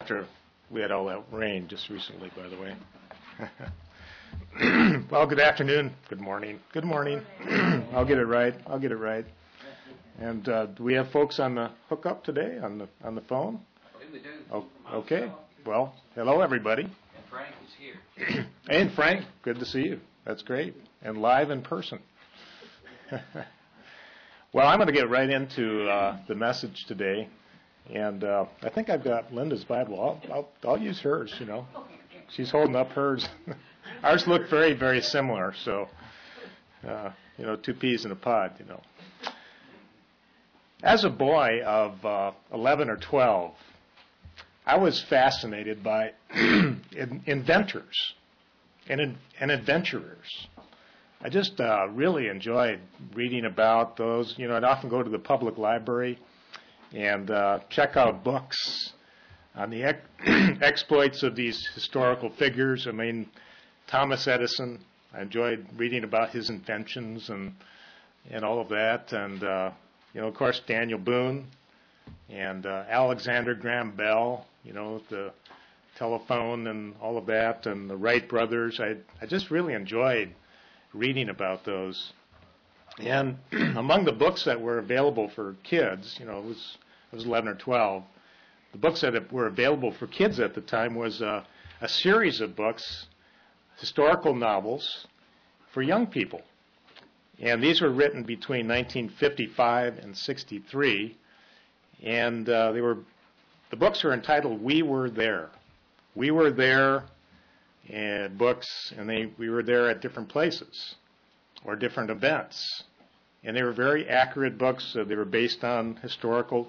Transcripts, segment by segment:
after we had all that rain just recently, by the way. Well, good afternoon. Good morning. Good morning. I'll get it right. And do we have folks on the hookup today on the phone? We do. Oh, okay. Well, hello, everybody. And Frank is here. And Frank, good to see you. That's great. And live in person. Well, I'm going to get right into the message today. And I think I've got Linda's Bible. I'll use hers, you know. She's holding up hers. Ours look very, very similar. So, two peas in a pod, you know. As a boy of 11 or 12, I was fascinated by inventors and adventurers. I just really enjoyed reading about those. You know, I'd often go to the public library and check out books on the exploits of these historical figures. I mean, Thomas Edison, I enjoyed reading about his inventions and all of that. And, of course, Daniel Boone and Alexander Graham Bell, the telephone and all of that, and the Wright brothers. I just really enjoyed reading about those. And among the books that were available for kids, I was 11 or 12, the books that were available for kids at the time was a series of books, historical novels for young people. And these were written between 1955 and 63. And the books were entitled "We Were There." We were there, books, and we were there at different places or different events. And they were very accurate books. They were based on historical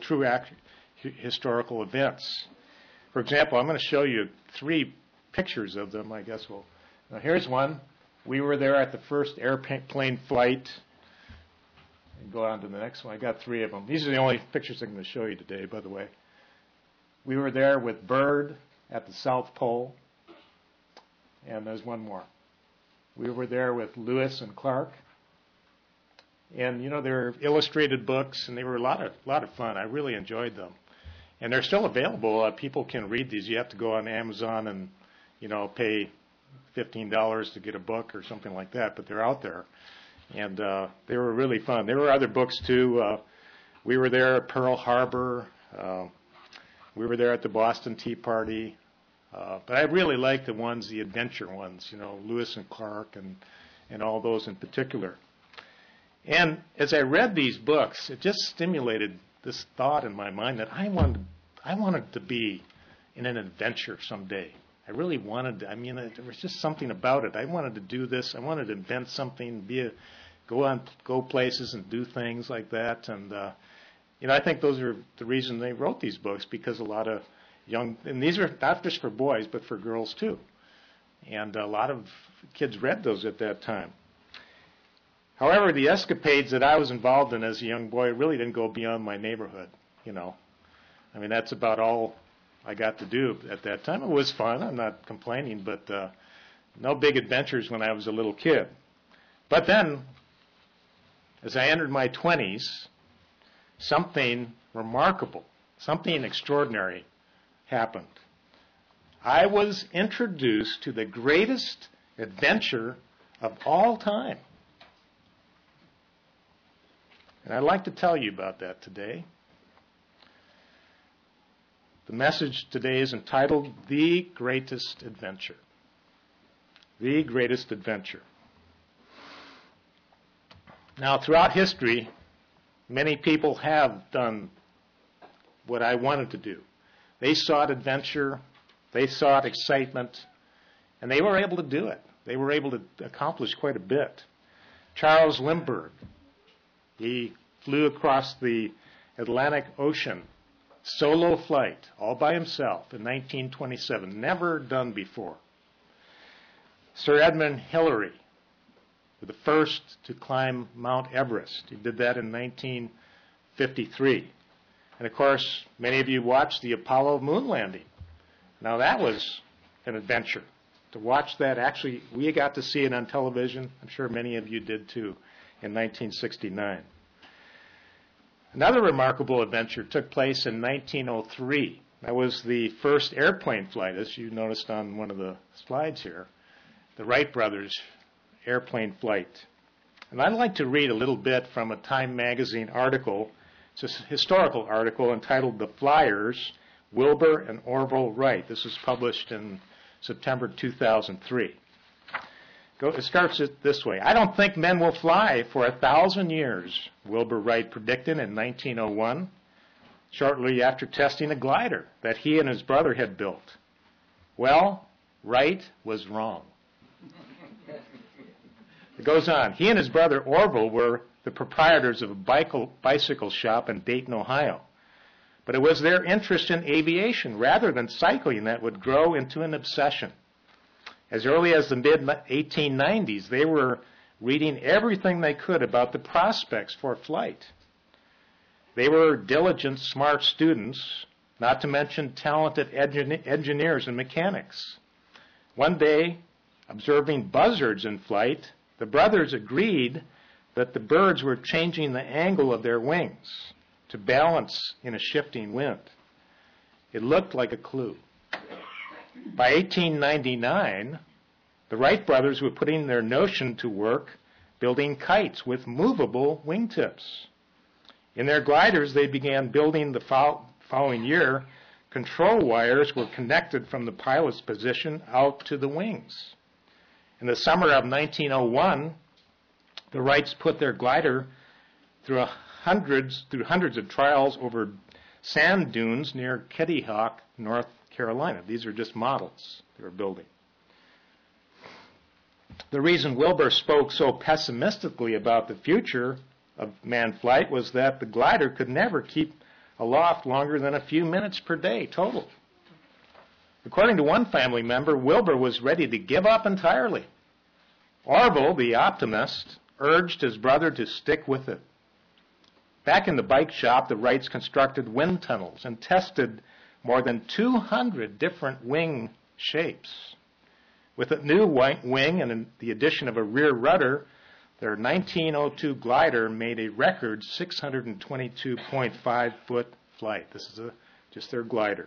events. For example, I'm going to show you 3 pictures of them, I guess. Now here's one. We were there at the first airplane flight. And go on to the next one. I got 3 of them. These are the only pictures I'm going to show you today, by the way. We were there with Byrd at the South Pole. And there's one more. We were there with Lewis and Clark. And, they were illustrated books, and they were a lot of fun. I really enjoyed them. And they're still available. People can read these. You have to go on Amazon and, pay $15 to get a book or something like that, but they're out there. And they were really fun. There were other books, too. We were there at Pearl Harbor. We were there at the Boston Tea Party. But I really like the adventure ones, Lewis and Clark and all those in particular. And as I read these books, it just stimulated this thought in my mind that I wanted to be in an adventure someday. I really wanted to. There was just something about it. I wanted to do this. I wanted to invent something, go places and do things like that. And, I think those are the reason they wrote these books, because a lot of and these are not just for boys, but for girls too. And a lot of kids read those at that time. However, the escapades that I was involved in as a young boy really didn't go beyond my neighborhood, that's about all I got to do at that time. It was fun. I'm not complaining, but no big adventures when I was a little kid. But then, as I entered my 20s, something remarkable, something extraordinary happened. I was introduced to the greatest adventure of all time. And I'd like to tell you about that today. The message today is entitled, The Greatest Adventure. The Greatest Adventure. Now, throughout history, many people have done what I wanted to do. They sought adventure, they sought excitement, and they were able to do it. They were able to accomplish quite a bit. Charles Lindbergh, he flew across the Atlantic Ocean, solo flight, all by himself in 1927, never done before. Sir Edmund Hillary, the first to climb Mount Everest. He did that in 1953. And of course, many of you watched the Apollo moon landing. Now that was an adventure. To watch that, actually, we got to see it on television. I'm sure many of you did too, in 1969. Another remarkable adventure took place in 1903. That was the first airplane flight, as you noticed on one of the slides here, the Wright brothers airplane flight. And I'd like to read a little bit from a Time magazine article. It's a historical article entitled "The Flyers, Wilbur and Orville Wright." This was published in September 2003. It starts this way. "I don't think men will fly for 1,000 years, Wilbur Wright predicted in 1901, shortly after testing a glider that he and his brother had built. Well, Wright was wrong." It goes on. "He and his brother Orville were the proprietors of a bicycle shop in Dayton, Ohio. But it was their interest in aviation rather than cycling that would grow into an obsession. As early as the mid-1890s, they were reading everything they could about the prospects for flight. They were diligent, smart students, not to mention talented engineers and mechanics. One day, observing buzzards in flight, the brothers agreed that the birds were changing the angle of their wings to balance in a shifting wind. It looked like a clue. By 1899, the Wright brothers were putting their notion to work building kites with movable wingtips. In their gliders, they began building the following year. Control wires were connected from the pilot's position out to the wings. In the summer of 1901, the Wrights put their glider through hundreds of trials over sand dunes near Kitty Hawk, North Carolina. These are just models they were building. The reason Wilbur spoke so pessimistically about the future of manned flight was that the glider could never keep aloft longer than a few minutes per day total. According to one family member, Wilbur was ready to give up entirely. Orville, the optimist, urged his brother to stick with it. Back in the bike shop, the Wrights constructed wind tunnels and tested more than 200 different wing shapes. With a new wing and the addition of a rear rudder, their 1902 glider made a record 622.5-foot flight. This is just their glider.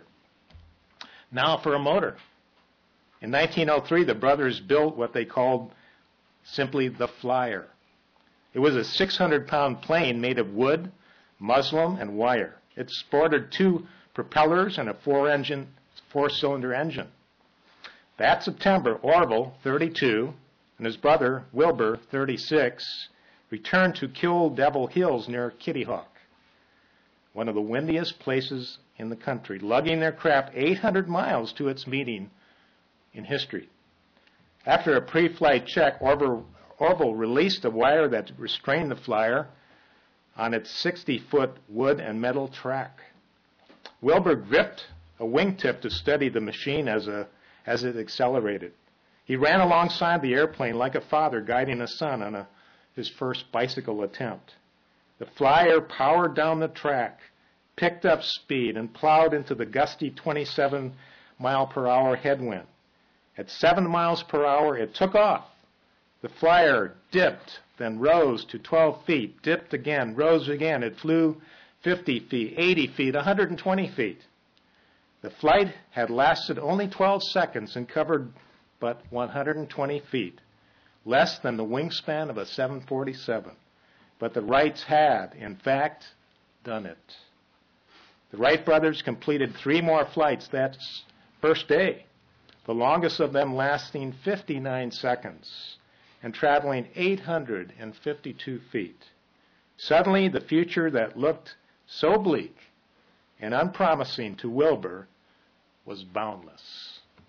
Now for a motor. In 1903, the brothers built what they called simply the Flyer. It was a 600-pound plane made of wood, muslin, and wire. It sported 2 propellers and a 4-cylinder engine. That September, Orville, 32, and his brother, Wilbur, 36, returned to Kill Devil Hills near Kitty Hawk, one of the windiest places in the country, lugging their craft 800 miles to its meeting in history. After a pre-flight check, Orville released a wire that restrained the Flyer on its 60-foot wood and metal track. Wilbur gripped a wingtip to steady the machine as it accelerated. He ran alongside the airplane like a father guiding a son on his first bicycle attempt. The Flyer powered down the track, picked up speed, and plowed into the gusty 27-mile-per-hour headwind. At 7 miles per hour, it took off. The Flyer dipped, then rose to 12 feet, dipped again, rose again. It flew 50 feet, 80 feet, 120 feet. The flight had lasted only 12 seconds and covered but 120 feet, less than the wingspan of a 747. But the Wrights had, in fact, done it. The Wright brothers completed 3 more flights that first day, the longest of them lasting 59 seconds and traveling 852 feet. Suddenly, the future that looked so bleak and unpromising to Wilbur was boundless.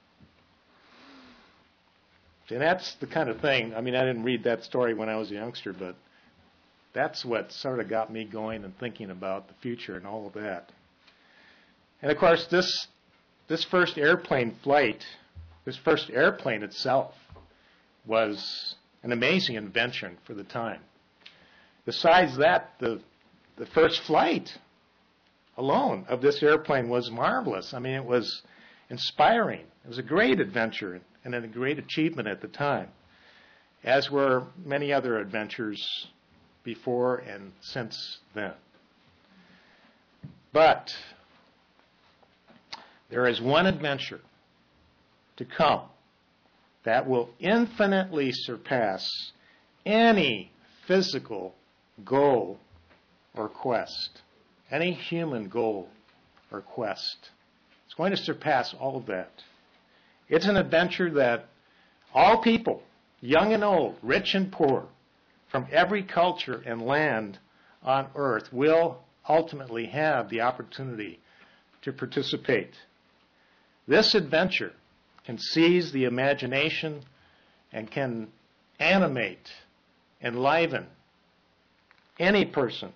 And that's the kind of thing, I mean, I didn't read that story when I was a youngster, but that's what sort of got me going and thinking about the future and all of that. And of course, this first airplane flight, this first airplane itself was an amazing invention for the time. Besides that, the first flight alone of this airplane was marvelous. I mean, it was inspiring. It was a great adventure and a great achievement at the time, as were many other adventures before and since then. But There is one adventure to come that will infinitely surpass any physical goal or quest, any human goal or quest. It's going to surpass all of that. It's an adventure that all people, young and old, rich and poor, from every culture and land on earth will ultimately have the opportunity to participate. This adventure can seize the imagination and can animate, enliven any person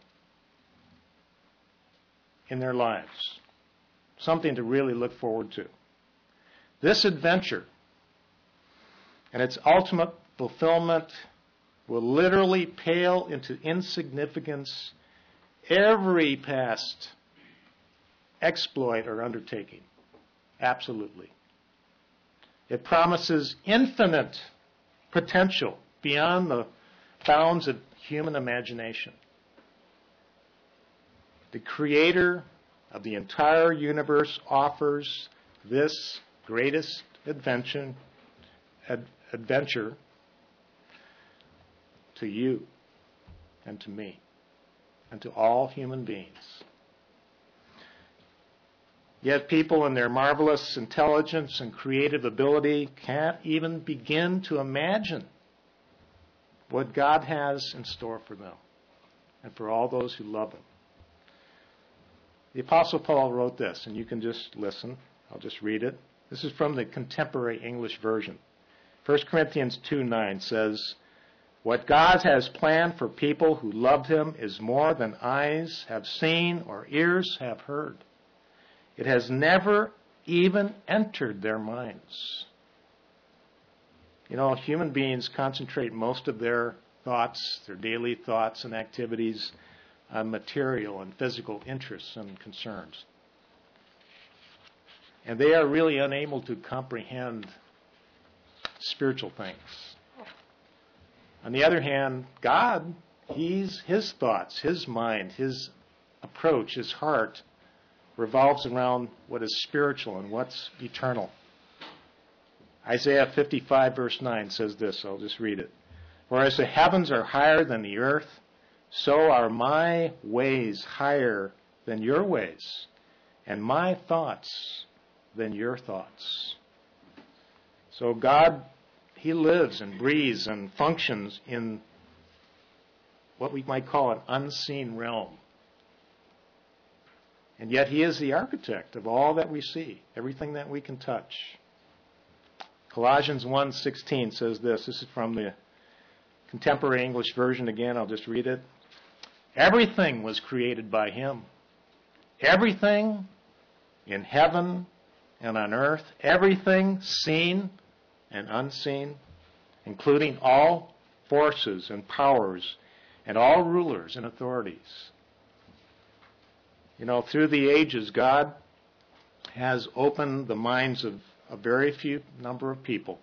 in their lives. Something to really look forward to. This adventure and its ultimate fulfillment will literally pale into insignificance every past exploit or undertaking. Absolutely. It promises infinite potential beyond the bounds of human imagination. The Creator of the entire universe offers this greatest adventure to you and to me and to all human beings. Yet people in their marvelous intelligence and creative ability can't even begin to imagine what God has in store for them and for all those who love Him. The Apostle Paul wrote this, and you can just listen. I'll just read it. This is from the Contemporary English Version. 1 Corinthians 2:9 says, "What God has planned for people who love Him is more than eyes have seen or ears have heard. It has never even entered their minds." You know, human beings concentrate most of their thoughts, their daily thoughts and activities on material and physical interests and concerns. And they are really unable to comprehend spiritual things. On the other hand, God, His thoughts, His mind, His approach, His heart revolves around what is spiritual and what's eternal. Isaiah 55 verse 9 says this, I'll just read it. "For as the heavens are higher than the earth, so are my ways higher than your ways, and my thoughts than your thoughts." So God, He lives and breathes and functions in what we might call an unseen realm. And yet He is the architect of all that we see, everything that we can touch. Colossians 1:16 says this. This is from the Contemporary English Version again. I'll just read it. "Everything was created by Him. Everything in heaven and on earth, everything seen and unseen, including all forces and powers and all rulers and authorities." You know, through the ages, God has opened the minds of a very few number of people,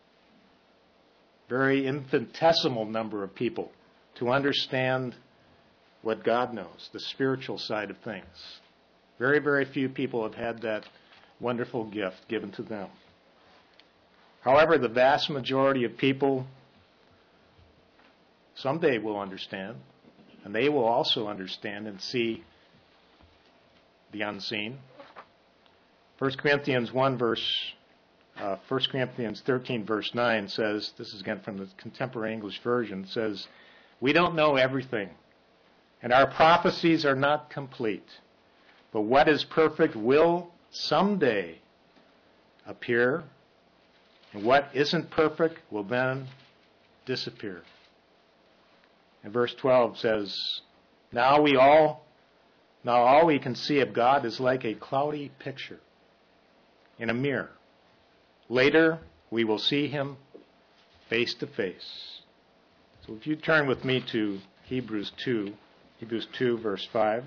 very infinitesimal number of people, to understand what God knows, the spiritual side of things. Very, very few people have had that wonderful gift given to them. However, the vast majority of people someday will understand, and they will also understand and see the unseen. 1 Corinthians 13 verse 9 says, this is again from the Contemporary English Version, says, "We don't know everything, and our prophecies are not complete. But what is perfect will someday appear, and what isn't perfect will then disappear." And verse 12 says, Now all we can see of God is like a cloudy picture in a mirror. Later, we will see Him face to face." So if you turn with me to Hebrews 2 verse 5.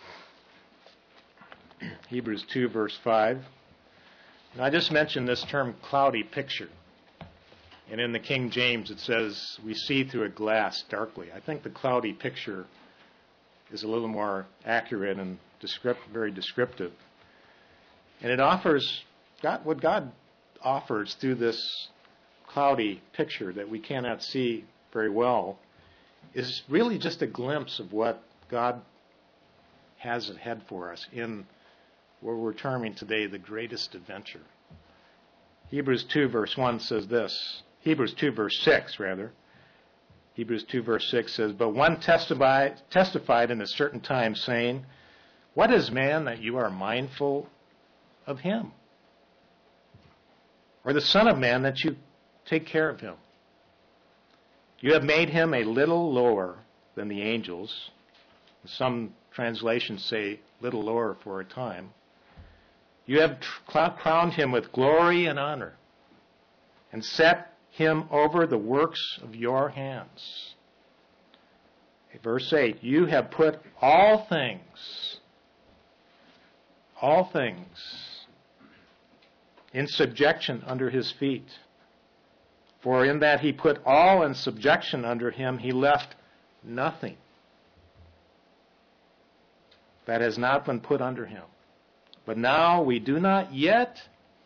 Hebrews 2 verse 5. And I just mentioned this term cloudy picture. And in the King James it says, "We see through a glass darkly." I think the cloudy picture is a little more accurate and very descriptive. And it offers, what God offers through this cloudy picture that we cannot see very well is really just a glimpse of what God has ahead for us in what we're terming today the greatest adventure. Hebrews 2 verse 1 says this. Hebrews 2 verse 6 rather. Hebrews 2 verse 6 says, "But one testified in a certain time, saying, What is man that you are mindful of him? Or the Son of Man that you take care of him? You have made him a little lower than the angels." Some translations say little lower for a time. "You have crowned him with glory and honor and set him over the works of your hands." Verse 8, "You have put all things in subjection under his feet. For in that he put all in subjection under him, he left nothing that has not been put under him. But now we do not yet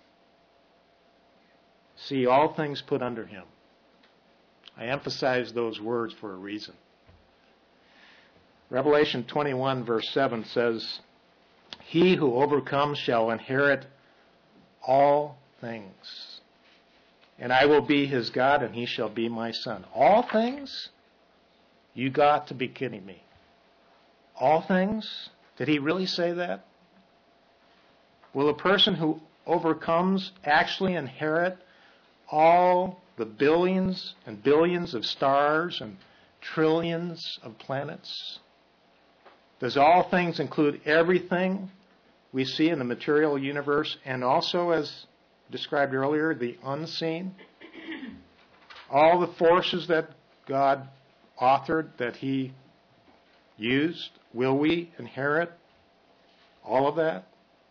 see all things put under him." I emphasize those words for a reason. Revelation 21 verse 7 says, "He who overcomes shall inherit all things. And I will be his God, and he shall be my son." All things? You got to be kidding me. All things? Did he really say that? Will a person who overcomes actually inherit all the billions and billions of stars and trillions of planets? Does all things include everything we see in the material universe and also, as described earlier, the unseen? All the forces that God authored, that he used, will we inherit all of that?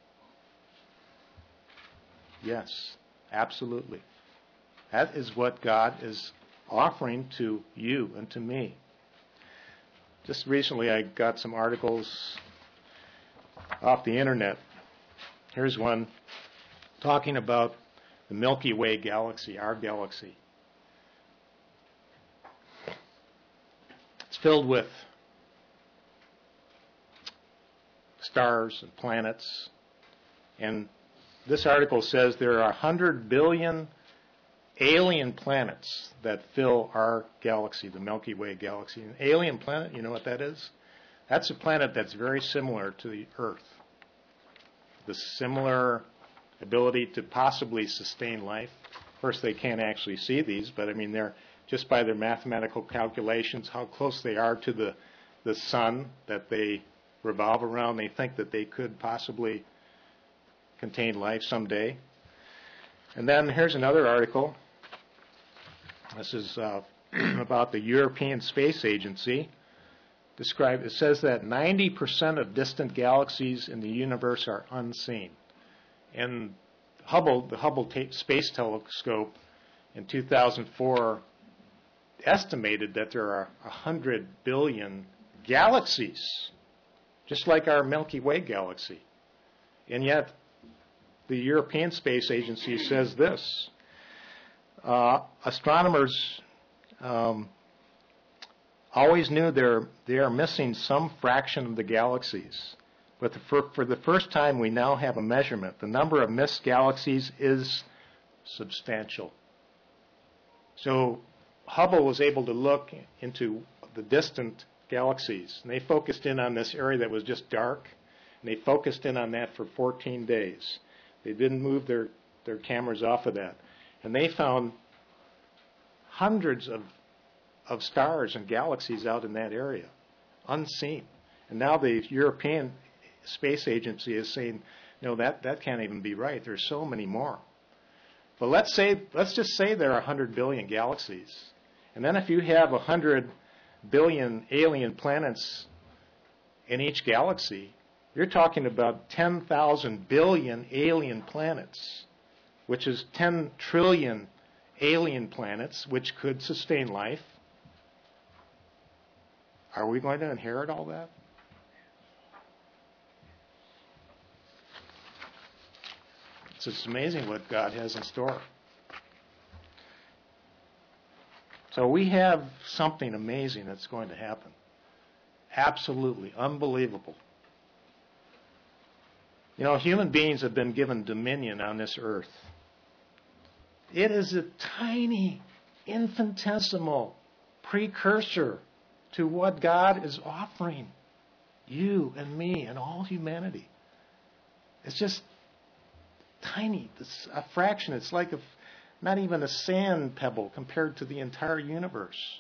Yes, absolutely. That is what God is offering to you and to me. Just recently I got some articles off the internet. Here's one talking about the Milky Way galaxy, our galaxy. It's filled with stars and planets. And this article says there are 100 billion alien planets that fill our galaxy, the Milky Way galaxy. An alien planet, you know what that is? That's a planet that's very similar to the Earth. The similar ability to possibly sustain life. Of course, they can't actually see these, but I mean, they're just by their mathematical calculations, how close they are to the sun that they revolve around, they think that they could possibly contain life someday. And then here's another article. This is about the European Space Agency. It says that 90% of distant galaxies in the universe are unseen. And the Hubble Space Telescope in 2004 estimated that there are 100 billion galaxies, just like our Milky Way galaxy. And yet, the European Space Agency says this. Astronomers always knew they are missing some fraction of the galaxies. But for the first time, we now have a measurement. The number of missed galaxies is substantial. So Hubble was able to look into the distant galaxies. And they focused in on this area that was just dark. And they focused in on that for 14 days. They didn't move their cameras off of that. And they found hundreds of stars and galaxies out in that area, unseen. And now the European Space Agency is saying, no, that can't even be right. There's so many more. But let's just say there are 100 billion galaxies. And then if you have 100 billion alien planets in each galaxy, you're talking about 10,000 billion alien planets, which is 10 trillion alien planets which could sustain life. Are we going to inherit all that? It's just amazing what God has in store. So we have something amazing that's going to happen. Absolutely unbelievable. You know, human beings have been given dominion on this earth. It is a tiny, infinitesimal precursor to what God is offering you and me and all humanity. It's just tiny. It's a fraction. It's like not even a sand pebble compared to the entire universe.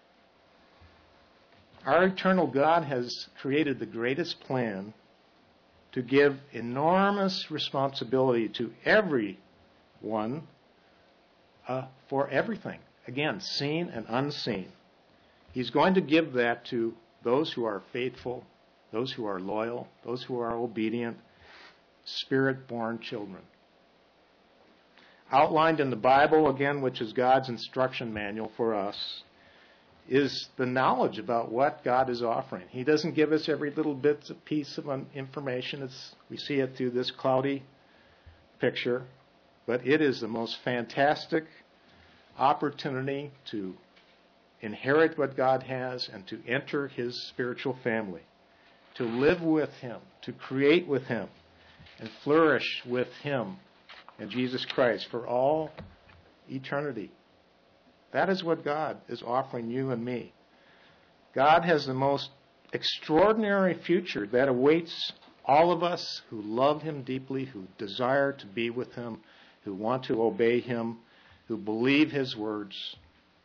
Our eternal God has created the greatest plan to give enormous responsibility to everyone for everything. Again, seen and unseen. He's going to give that to those who are faithful, those who are loyal, those who are obedient, Spirit-born children. Outlined in the Bible, again, which is God's instruction manual for us, is the knowledge about what God is offering. He doesn't give us every little piece of information. We see it through this cloudy picture, but it is the most fantastic opportunity to inherit what God has and to enter His spiritual family, to live with Him, to create with Him, and flourish with Him and Jesus Christ for all eternity. That is what God is offering you and me. God has the most extraordinary future that awaits all of us who love Him deeply, who desire to be with Him, who want to obey Him, who believe His words.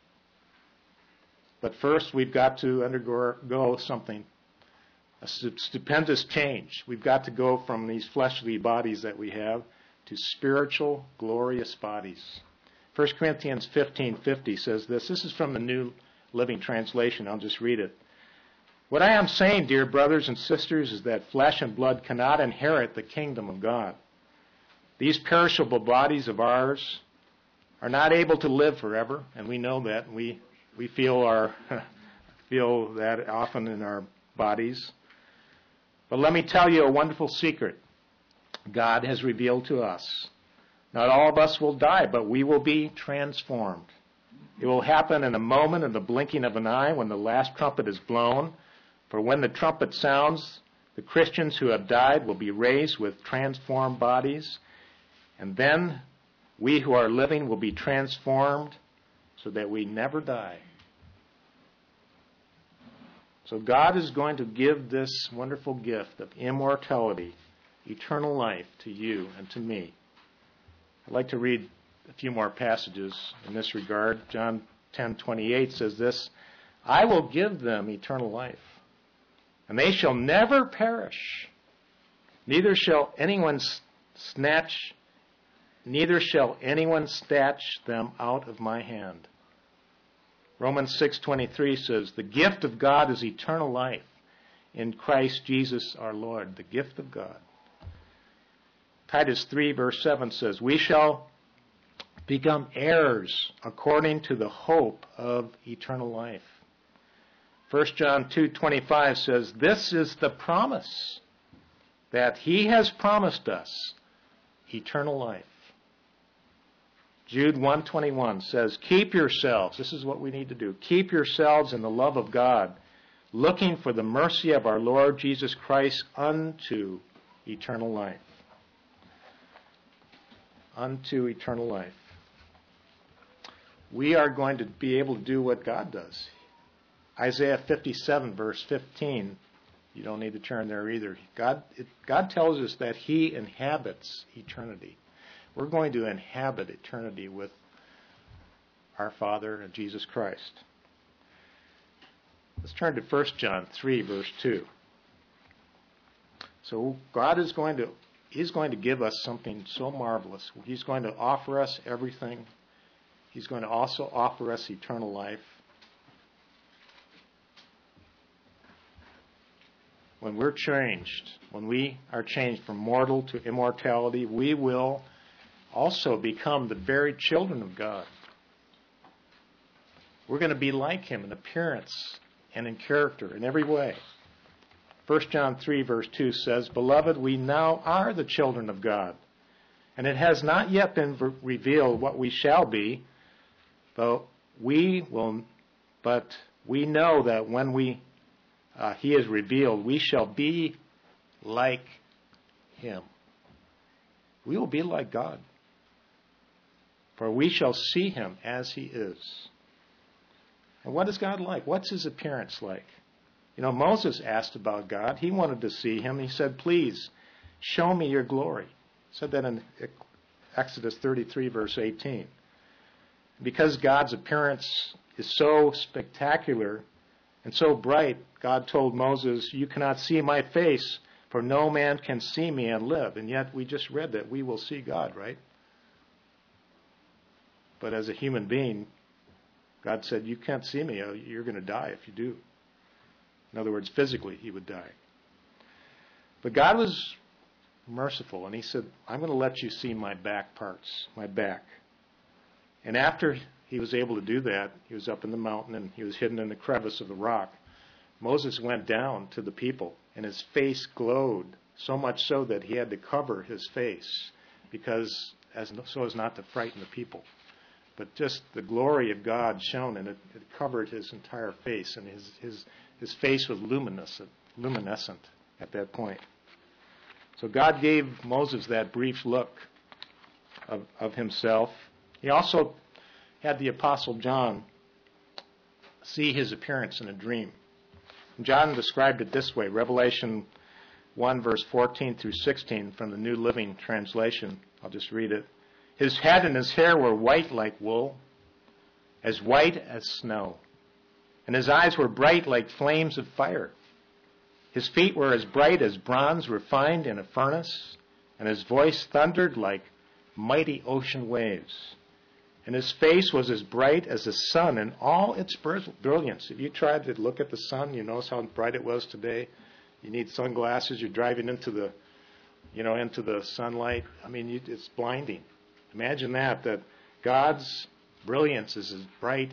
But first, we've got to undergo something, a stupendous change. We've got to go from these fleshly bodies that we have to spiritual, glorious bodies. 1 Corinthians 15:50 says this. This is from the New Living Translation. I'll just read it. What I am saying, dear brothers and sisters, is that flesh and blood cannot inherit the kingdom of God. These perishable bodies of ours are not able to live forever, and we know that. We feel that often in our bodies. But let me tell you a wonderful secret God has revealed to us. Not all of us will die, but we will be transformed. It will happen in a moment, in the blinking of an eye, when the last trumpet is blown. For when the trumpet sounds, the Christians who have died will be raised with transformed bodies, and then we who are living will be transformed so that we never die. So God is going to give this wonderful gift of immortality, eternal life, to you and to me. I'd like to read a few more passages in this regard. John 10:28 says this, I will give them eternal life, and they shall never perish, neither shall anyone snatch them out of my hand. Romans 6:23 says, the gift of God is eternal life in Christ Jesus our Lord, the gift of God. Titus 3 verse 7 says, we shall become heirs according to the hope of eternal life. 1 John 2:25 says, this is the promise that He has promised us, eternal life. Jude 1:21 says, keep yourselves, this is what we need to do, keep yourselves in the love of God, looking for the mercy of our Lord Jesus Christ unto eternal life. Unto eternal life. We are going to be able to do what God does. Isaiah 57 verse 15, you don't need to turn there either. God tells us that He inhabits eternity. We're going to inhabit eternity with our Father and Jesus Christ. Let's turn to 1 John 3 verse 2. So God is going to give us something so marvelous. He's going to offer us everything. He's going to also offer us eternal life. When we're changed, when we are changed from mortal to immortality, we will also become the very children of God. We're going to be like Him in appearance and in character, in every way. 1 John 3 verse 2 says, beloved, we now are the children of God, And it has not yet been revealed what we shall be, but we know that when he is revealed, we shall be like him. We will be like God. For we shall see him as he is. And what is God like? What's his appearance like? You know, Moses asked about God. He wanted to see him. He said, please, show me your glory. He said that in Exodus 33, verse 18. Because God's appearance is so spectacular and so bright, God told Moses, you cannot see my face, for no man can see me and live. And yet we just read that we will see God, right? But as a human being, God said, you can't see me. You're going to die if you do. In other words, physically, he would die. But God was merciful, and he said, I'm going to let you see my back parts, my back. And after he was able to do that, he was up in the mountain, and he was hidden in the crevice of the rock. Moses went down to the people, and his face glowed, so much so that he had to cover his face so as not to frighten the people. But just the glory of God shone, and it covered his entire face, and his face was luminescent at that point. So God gave Moses that brief look of himself. He also had the Apostle John see his appearance in a dream. John described it this way, Revelation 1, verse 14 through 16 from the New Living Translation. I'll just read it. His head and his hair were white like wool, as white as snow. And his eyes were bright like flames of fire. His feet were as bright as bronze refined in a furnace, and his voice thundered like mighty ocean waves. And his face was as bright as the sun in all its brilliance. If you tried to look at the sun, you notice how bright it was today. You need sunglasses. You're driving into the sunlight. I mean, it's blinding. Imagine that God's brilliance is as bright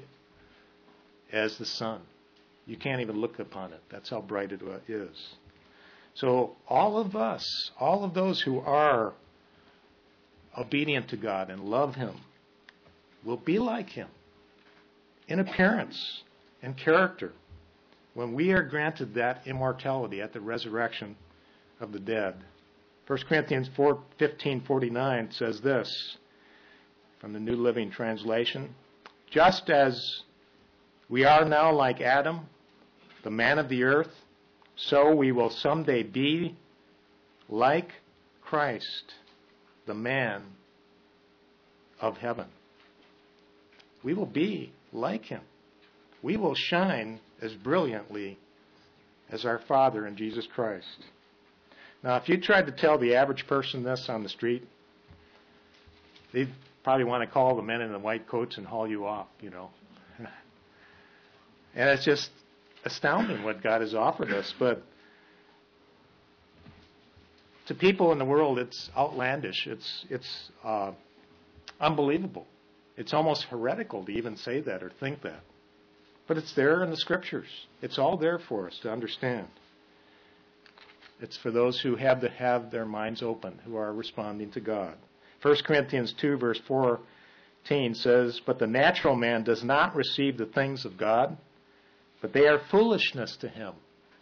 as the sun. You can't even look upon it. That's how bright it is. So all of us, all of those who are obedient to God and love him, will be like him in appearance and character when we are granted that immortality at the resurrection of the dead. 1 Corinthians 15:49 says this from the New Living Translation. Just as we are now like Adam, the man of the earth, so we will someday be like Christ, the man of heaven. We will be like him. We will shine as brilliantly as our Father in Jesus Christ. Now, if you tried to tell the average person this on the street, they'd probably want to call the men in the white coats and haul you off, you know. And it's just astounding what God has offered us. But to people in the world, it's outlandish. It's unbelievable. It's almost heretical to even say that or think that. But it's there in the Scriptures. It's all there for us to understand. It's for those who have to have their minds open, who are responding to God. 1 Corinthians 2, verse 14 says, but the natural man does not receive the things of God, but they are foolishness to him.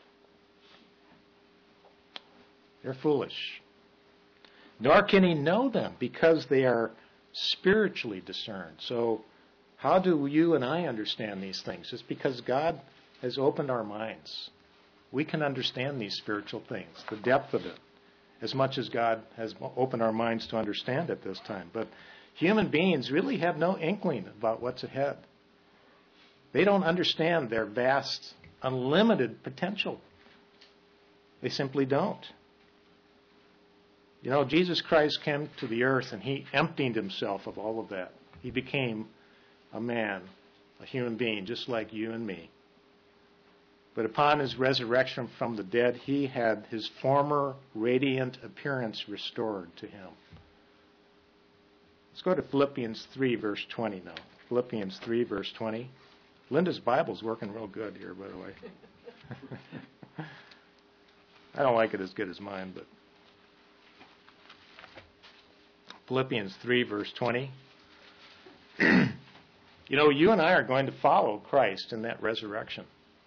They're foolish. Nor can he know them because they are spiritually discerned. So how do you and I understand these things? It's because God has opened our minds. We can understand these spiritual things, the depth of it, as much as God has opened our minds to understand at this time. But human beings really have no inkling about what's ahead. They don't understand their vast, unlimited potential. They simply don't. You know, Jesus Christ came to the earth and he emptied himself of all of that. He became a man, a human being, just like you and me. But upon his resurrection from the dead, he had his former radiant appearance restored to him. Let's go to Philippians 3, verse 20 now. Philippians 3, verse 20. Linda's Bible's working real good here, by the way. I don't like it as good as mine, but Philippians 3, verse 20. You know, you and I are going to follow Christ in that resurrection.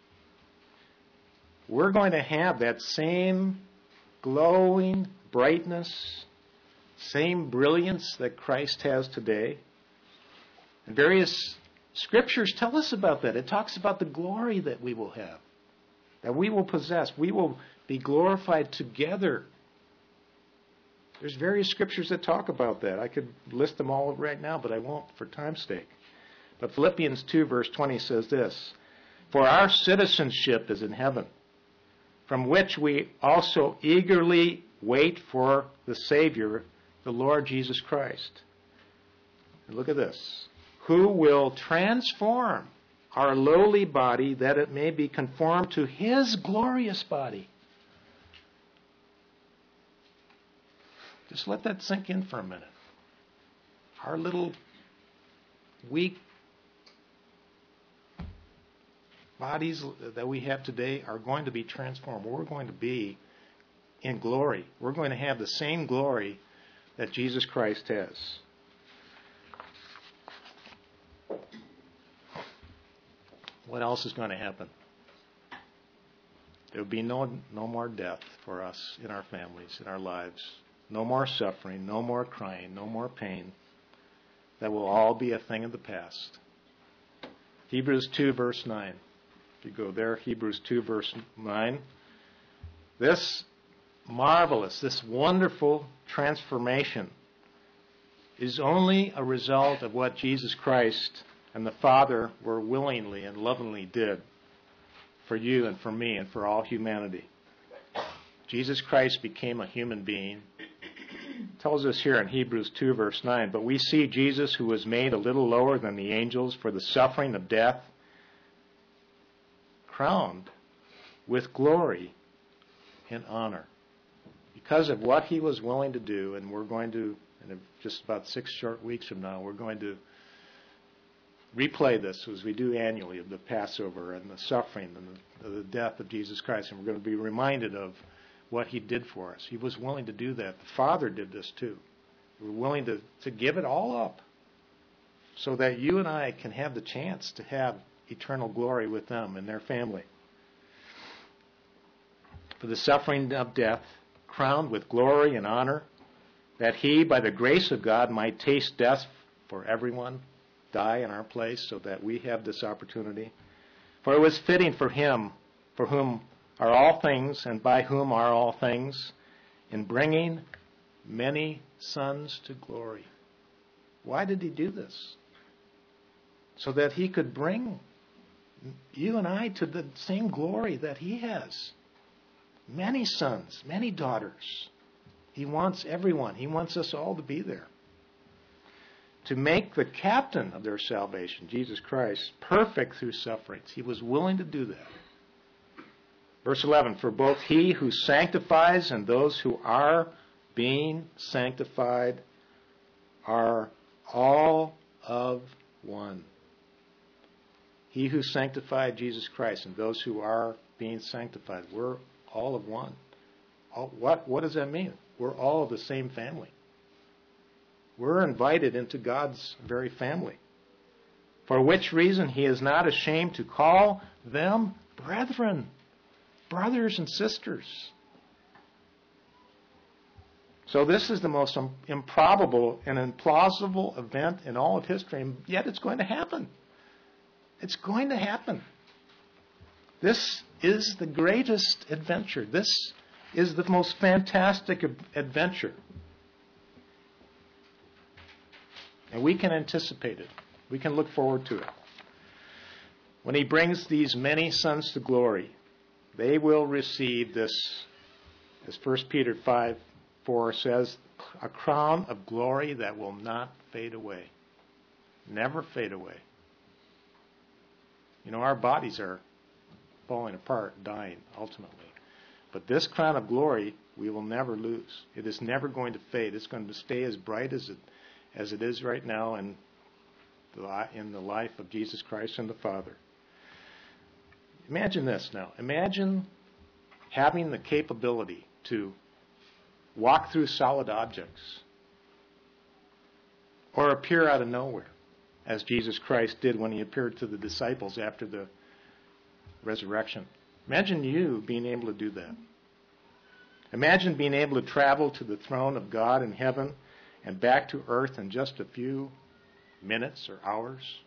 We're going to have that same glowing brightness, same brilliance that Christ has today. And various scriptures tell us about that. It talks about the glory that we will have, that we will possess. We will be glorified together. There's various scriptures that talk about that. I could list them all right now, but I won't for time's sake. But Philippians 2, verse 20 says this, "For our citizenship is in heaven, from which we also eagerly wait for the Savior, the Lord Jesus Christ." And look at this. "Who will transform our lowly body that it may be conformed to His glorious body." Just let that sink in for a minute. Our little weak bodies that we have today are going to be transformed. We're going to be in glory. We're going to have the same glory that Jesus Christ has. What else is going to happen? There will be no more death for us in our families, in our lives. No more suffering, no more crying, no more pain. That will all be a thing of the past. Hebrews 2, verse 9. If you go there, Hebrews 2, verse 9. This marvelous, this wonderful transformation is only a result of what Jesus Christ and the Father were willingly and lovingly did for you and for me and for all humanity. Jesus Christ became a human being. It tells us here in Hebrews 2, verse 9, "But we see Jesus, who was made a little lower than the angels for the suffering of death, crowned with glory and honor." Because of what He was willing to do, and we're going to, in just about 6 short weeks from now, we're going to replay this as we do annually of the Passover and the suffering and the death of Jesus Christ, and we're going to be reminded of what He did for us. He was willing to do that. The Father did this too. We're willing to give it all up so that you and I can have the chance to have eternal glory with them and their family. For the suffering of death, crowned with glory and honor, that He, by the grace of God, might taste death for everyone, die in our place so that we have this opportunity. For it was fitting for Him, for whom are all things and by whom are all things, in bringing many sons to glory. Why did He do this? So that He could bring you and I to the same glory that He has. Many sons, many daughters. He wants everyone. He wants us all to be there. To make the captain of their salvation, Jesus Christ, perfect through sufferings. He was willing to do that. Verse 11, "For both He who sanctifies and those who are being sanctified are all of one." He who sanctified Jesus Christ and those who are being sanctified, we're all of one. What does that mean? We're all of the same family. We're invited into God's very family. For which reason He is not ashamed to call them brethren, brothers and sisters. So this is the most improbable and implausible event in all of history, and yet it's going to happen. It's going to happen. This is the greatest adventure. This is the most fantastic adventure. And we can anticipate it. We can look forward to it. When He brings these many sons to glory, they will receive this, as 1 Peter 5:4 says, a crown of glory that will not fade away. Never fade away. You know, our bodies are falling apart, dying, ultimately. But this crown of glory, we will never lose. It is never going to fade. It's going to stay as bright as it is right now in the life of Jesus Christ and the Father. Imagine this now. Imagine having the capability to walk through solid objects. or appear out of nowhere, as Jesus Christ did when he appeared to the disciples after the resurrection. Imagine you being able to do that. Imagine being able to travel to the throne of God in heaven and back to earth in just a few minutes or hours.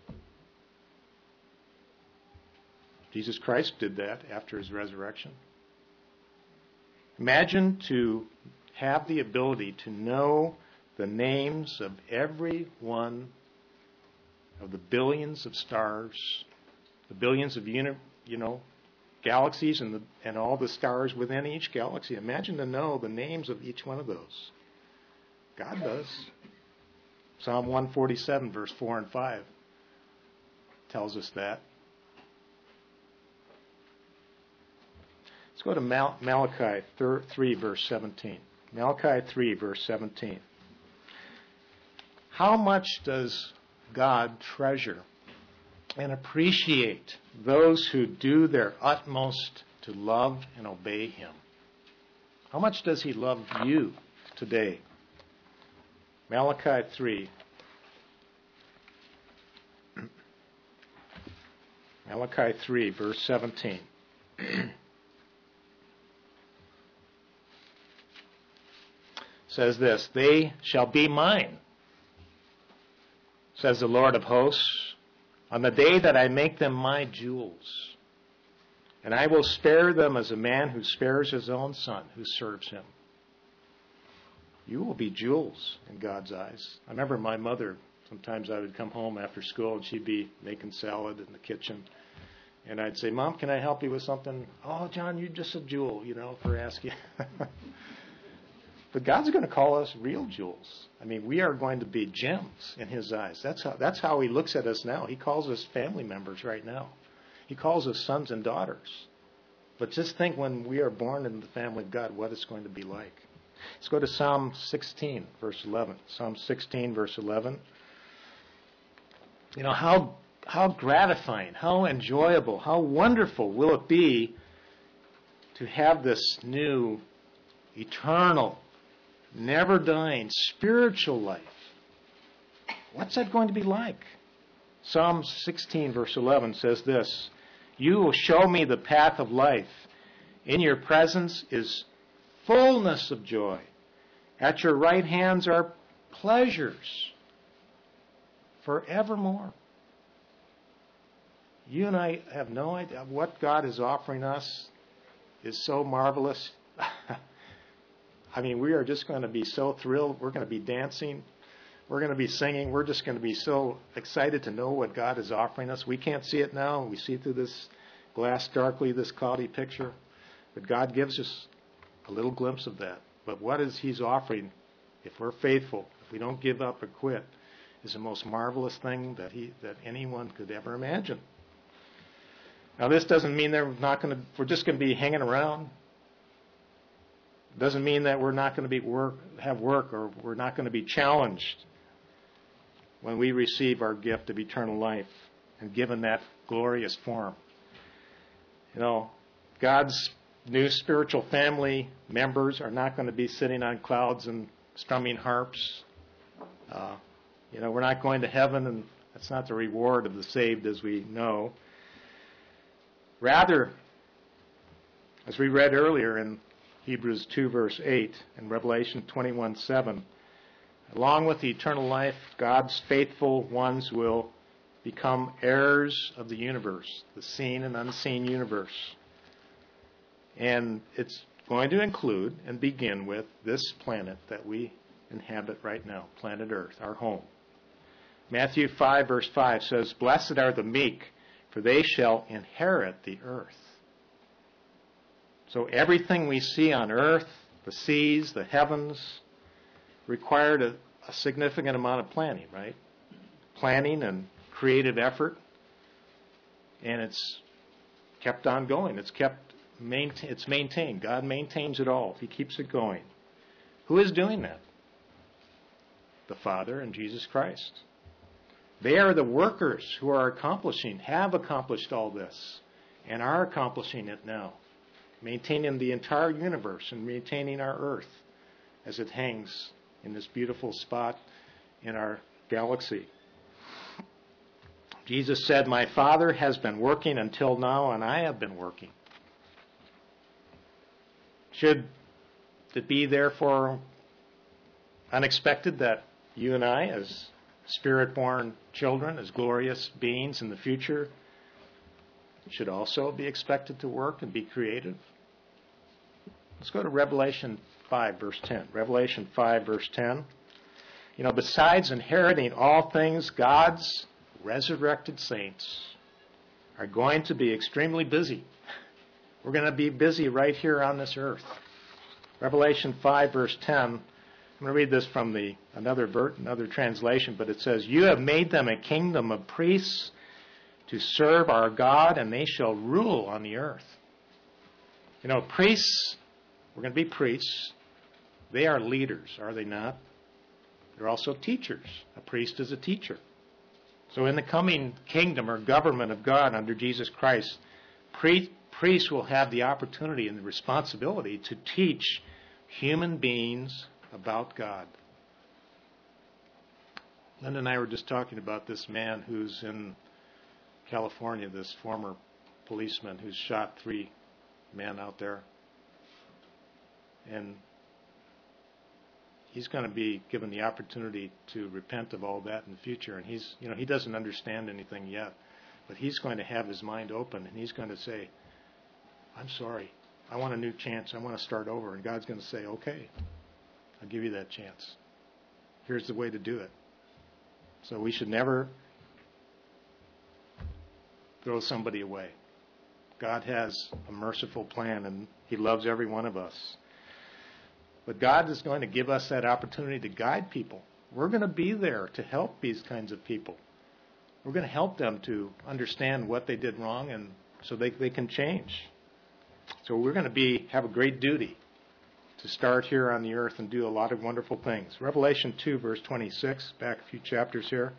Jesus Christ did that after his resurrection. Imagine to have the ability to know the names of every one of the billions of stars, the billions of galaxies and all the stars within each galaxy. Imagine to know the names of each one of those. God does. Psalm 147, verse 4 and 5 tells us that. Let's go to Malachi 3, verse 17. Malachi 3, verse 17. How much does God treasure and appreciate those who do their utmost to love and obey him? How much does he love you today? Malachi 3. Malachi 3, verse 17. Says this, "They shall be mine, says the Lord of hosts, on the day that I make them my jewels. And I will spare them as a man who spares his own son who serves him." You will be jewels in God's eyes. I remember my mother, sometimes I would come home after school and she'd be making salad in the kitchen. And I'd say, "Mom, can I help you with something?" "Oh, John, you're just a jewel, for asking." But God's going to call us real jewels. I mean, we are going to be gems in his eyes. That's how he looks at us now. He calls us family members right now. He calls us sons and daughters. But just think when we are born in the family of God, what it's going to be like. Let's go to Psalm 16, verse 11. Psalm 16, verse 11. How gratifying, how enjoyable, how wonderful will it be to have this new, eternal, never-dying, spiritual life. What's that going to be like? Psalm 16, verse 11 says this, "You will show me the path of life. In your presence is fullness of joy. At your right hands are pleasures forevermore." You and I have no idea. What God is offering us is so marvelous. I mean, we are just going to be so thrilled. We're going to be dancing. We're going to be singing. We're just going to be so excited to know what God is offering us. We can't see it now. We see through this glass darkly, this cloudy picture. But God gives us a little glimpse of that. But what is he's offering, if we're faithful, if we don't give up or quit, is the most marvelous thing that anyone could ever imagine. Now, this doesn't mean we're just going to be hanging around. It doesn't mean that we're not going to have work or we're not going to be challenged when we receive our gift of eternal life and given that glorious form. God's new spiritual family members are not going to be sitting on clouds and strumming harps. We're not going to heaven, and that's not the reward of the saved as we know. Rather, as we read earlier in Hebrews 2, verse 8, and Revelation 21:7, along with the eternal life, God's faithful ones will become heirs of the universe, the seen and unseen universe. And it's going to include and begin with this planet that we inhabit right now, planet Earth, our home. Matthew 5, verse 5 says, "Blessed are the meek, for they shall inherit the earth." So everything we see on earth, the seas, the heavens, required a significant amount of planning, right? Planning and creative effort. And it's kept on going. It's maintained. God maintains it all. He keeps it going. Who is doing that? The Father and Jesus Christ. They are the workers who have accomplished all this, and are accomplishing it now. Maintaining the entire universe and maintaining our earth as it hangs in this beautiful spot in our galaxy. Jesus said, "My Father has been working until now, and I have been working." Should it be therefore unexpected that you and I, as Spirit-born children, as glorious beings in the future, should also be expected to work and be creative? Let's go to Revelation 5, verse 10. Revelation 5, verse 10. Besides inheriting all things, God's resurrected saints are going to be extremely busy. We're going to be busy right here on this earth. Revelation 5, verse 10. I'm going to read this from another translation, but it says, "You have made them a kingdom of priests to serve our God, and they shall rule on the earth." Priests, we're going to be priests. They are leaders, are they not? They're also teachers. A priest is a teacher. So in the coming kingdom or government of God under Jesus Christ, priests will have the opportunity and the responsibility to teach human beings about God. Linda and I were just talking about this man who's in California, this former policeman who's shot 3 men out there. And he's going to be given the opportunity to repent of all that in the future. And he doesn't understand anything yet, but he's going to have his mind open, and he's going to say, "I'm sorry. I want a new chance. I want to start over." And God's going to say, "Okay, I'll give you that chance. Here's the way to do it." So we should never throw somebody away. God has a merciful plan, and He loves every one of us. But God is going to give us that opportunity to guide people. We're going to be there to help these kinds of people. We're going to help them to understand what they did wrong, and so they can change. So we're going to have a great duty to start here on the earth and do a lot of wonderful things. Revelation 2, verse 26, back a few chapters here.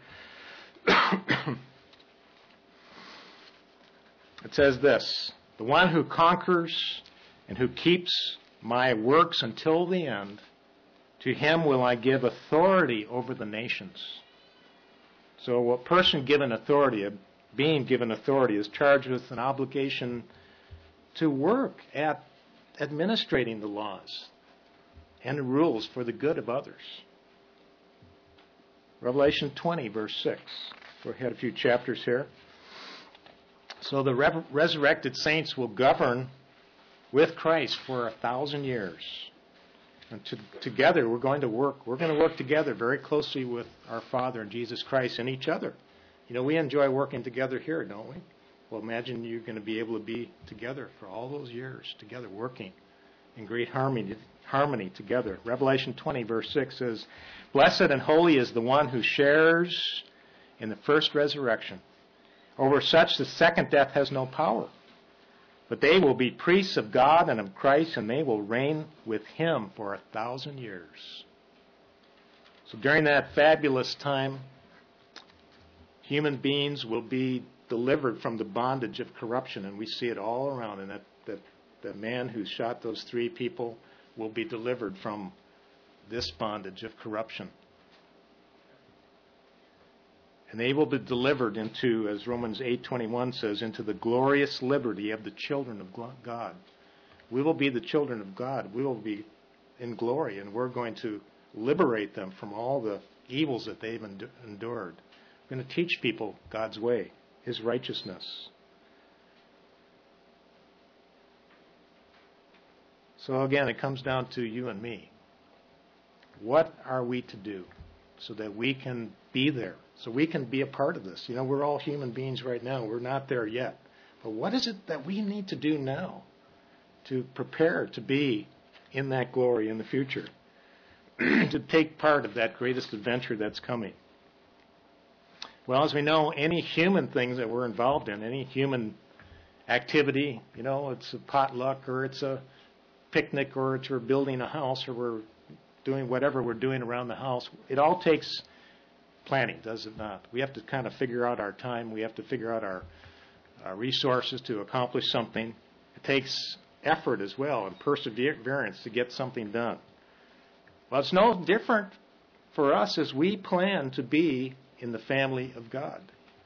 It says this, "The one who conquers and who keeps my works until the end, to him will I give authority over the nations." So a person given authority, a being given authority, is charged with an obligation to work at administrating the laws and the rules for the good of others. Revelation 20, verse 6. Go ahead a few chapters here. "So the resurrected saints will govern with Christ for 1,000 years. And together we're going to work. We're going to work together very closely with our Father and Jesus Christ and each other. We enjoy working together here, don't we? Well, imagine you're going to be able to be together for all those years, together working in great harmony together. Revelation 20, verse 6 says, "Blessed and holy is the one who shares in the first resurrection. Over such the second death has no power. But they will be priests of God and of Christ, and they will reign with Him for 1,000 years." So during that fabulous time, human beings will be delivered from the bondage of corruption, and we see it all around. And that man who shot those 3 people will be delivered from this bondage of corruption. And they will be delivered into, as Romans 8:21 says, into the glorious liberty of the children of God. We will be the children of God. We will be in glory, and we're going to liberate them from all the evils that they've endured. We're going to teach people God's way, His righteousness. So again, it comes down to you and me. What are we to do so that we can be there, so we can be a part of this? We're all human beings right now. We're not there yet. But what is it that we need to do now to prepare to be in that glory in the future, to take part of that greatest adventure that's coming? Well, as we know, any human things that we're involved in, any human activity, it's a potluck or it's a picnic or it's we're building a house or we're doing whatever we're doing around the house, it all takes planning, does it not? We have to kind of figure out our time. We have to figure out our resources to accomplish something. It takes effort as well and perseverance to get something done. Well, it's no different for us as we plan to be in the family of God.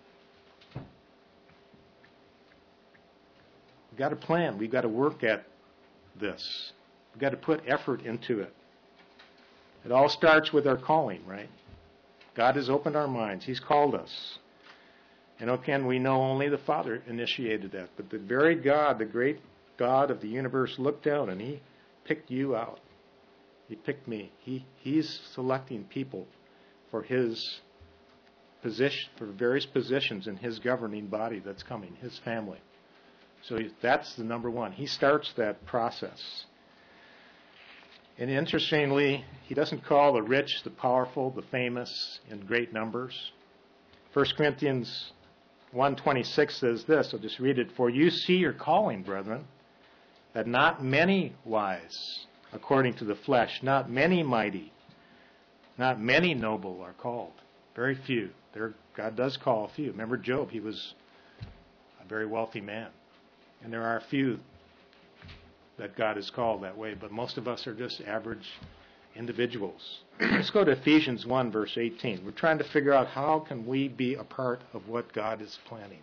We've got to plan. We've got to work at this. We've got to put effort into it. It all starts with our calling, right? God has opened our minds. He's called us. And again, we know only the Father initiated that. But the very God, the great God of the universe, looked down and He picked you out. He picked me. He's selecting people for His position, for various positions in His governing body that's coming, His family. So that's the number one. He starts that process. And interestingly, He doesn't call the rich, the powerful, the famous in great numbers. 1 Corinthians 1:26 says this, I'll just read it. For you see your calling, brethren, that not many wise, according to the flesh, not many mighty, not many noble are called. Very few. God does call a few. Remember Job, he was a very wealthy man. And there are a few that God has called that way, but most of us are just average individuals. Let's go to Ephesians 1, verse 18. We're trying to figure out how can we be a part of what God is planning.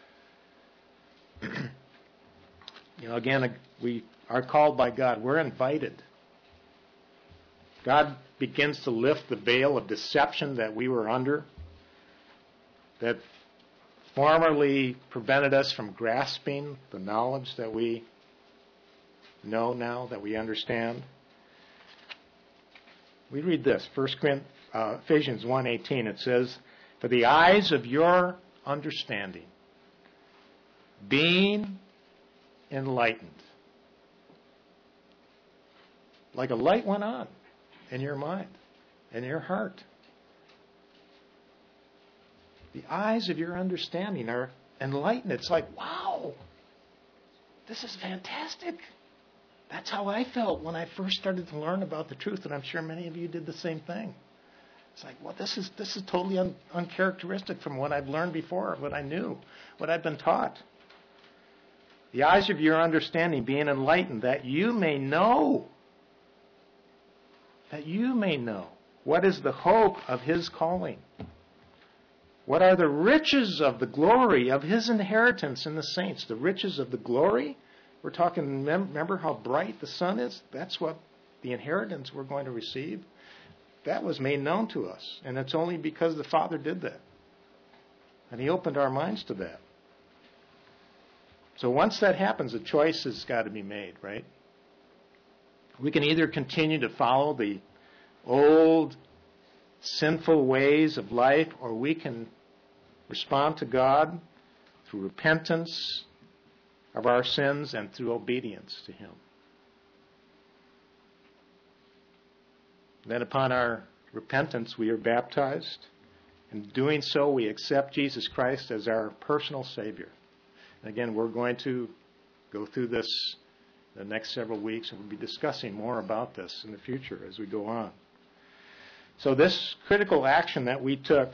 Again, we are called by God. We're invited. God begins to lift the veil of deception that we were under, that formerly prevented us from grasping the knowledge that we know now, that we understand. We read this, Ephesians 1:18. It says, for the eyes of your understanding being enlightened. Like a light went on in your mind, in your heart. The eyes of your understanding are enlightened. It's like, wow, this is fantastic. That's how I felt when I first started to learn about the truth, and I'm sure many of you did the same thing. It's like, well, this is totally uncharacteristic from what I've learned before, what I knew, what I've been taught. The eyes of your understanding being enlightened, that you may know. That you may know. What is the hope of His calling? What are the riches of the glory of His inheritance in the saints? The riches of the glory? We're talking, remember how bright the sun is? That's what the inheritance we're going to receive. That was made known to us. And it's only because the Father did that. And He opened our minds to that. So once that happens, a choice has got to be made, right? We can either continue to follow the old sinful ways of life, or we can respond to God through repentance of our sins and through obedience to Him. Then upon our repentance, we are baptized. In doing so, we accept Jesus Christ as our personal Savior. And again, we're going to go through this the next several weeks, and we'll be discussing more about this in the future as we go on. So this critical action that we took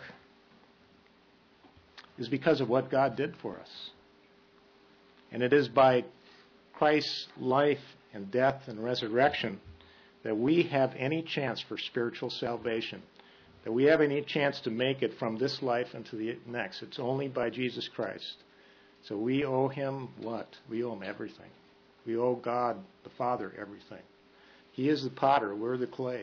is because of what God did for us. And it is by Christ's life and death and resurrection that we have any chance for spiritual salvation, that we have any chance to make it from this life into the next. It's only by Jesus Christ. So we owe Him what? We owe Him everything. We owe God the Father everything. He is the potter, we're the clay.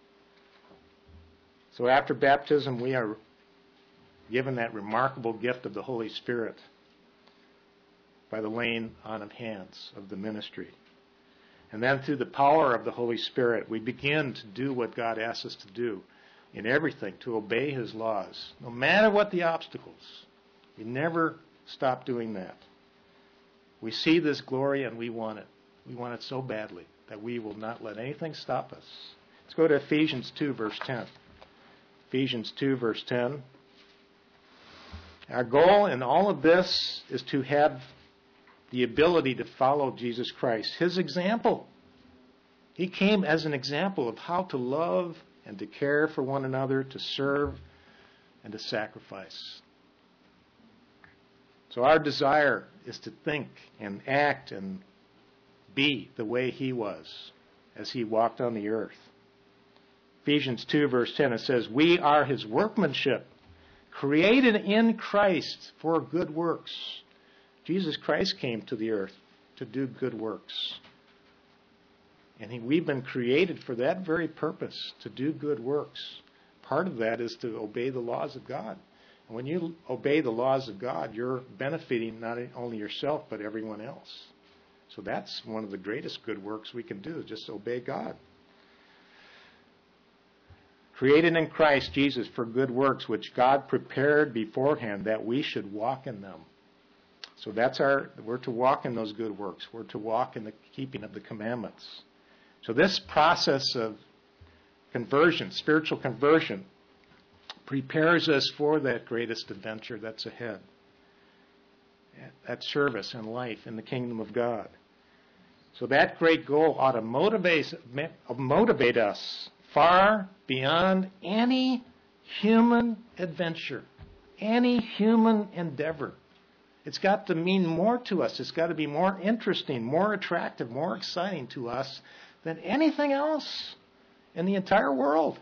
So after baptism, we are given that remarkable gift of the Holy Spirit by the laying on of hands of the ministry. And then through the power of the Holy Spirit, we begin to do what God asks us to do in everything, to obey His laws, no matter what the obstacles. We never stop doing that. We see this glory and we want it. We want it so badly that we will not let anything stop us. Let's go to Ephesians 2, verse 10. Ephesians 2, verse 10. Our goal in all of this is to have the ability to follow Jesus Christ, His example. He came as an example of how to love and to care for one another, to serve and to sacrifice. So our desire is to think and act and be the way He was as He walked on the earth. Ephesians 2, verse 10, it says, we are his workmanship, created in Christ for good works. Jesus Christ came to the earth to do good works. And we've been created for that very purpose, to do good works. Part of that is to obey the laws of God. And when you obey the laws of God, you're benefiting not only yourself, but everyone else. So that's one of the greatest good works we can do, just obey God. Created in Christ Jesus for good works, which God prepared beforehand that we should walk in them. So we're to walk in those good works. We're to walk in the keeping of the commandments. So this process of conversion, spiritual conversion, prepares us for that greatest adventure that's ahead. That service and life in the kingdom of God. So that great goal ought to motivate us far beyond any human adventure, any human endeavor. It's got to mean more to us. It's got to be more interesting, more attractive, more exciting to us than anything else in the entire world.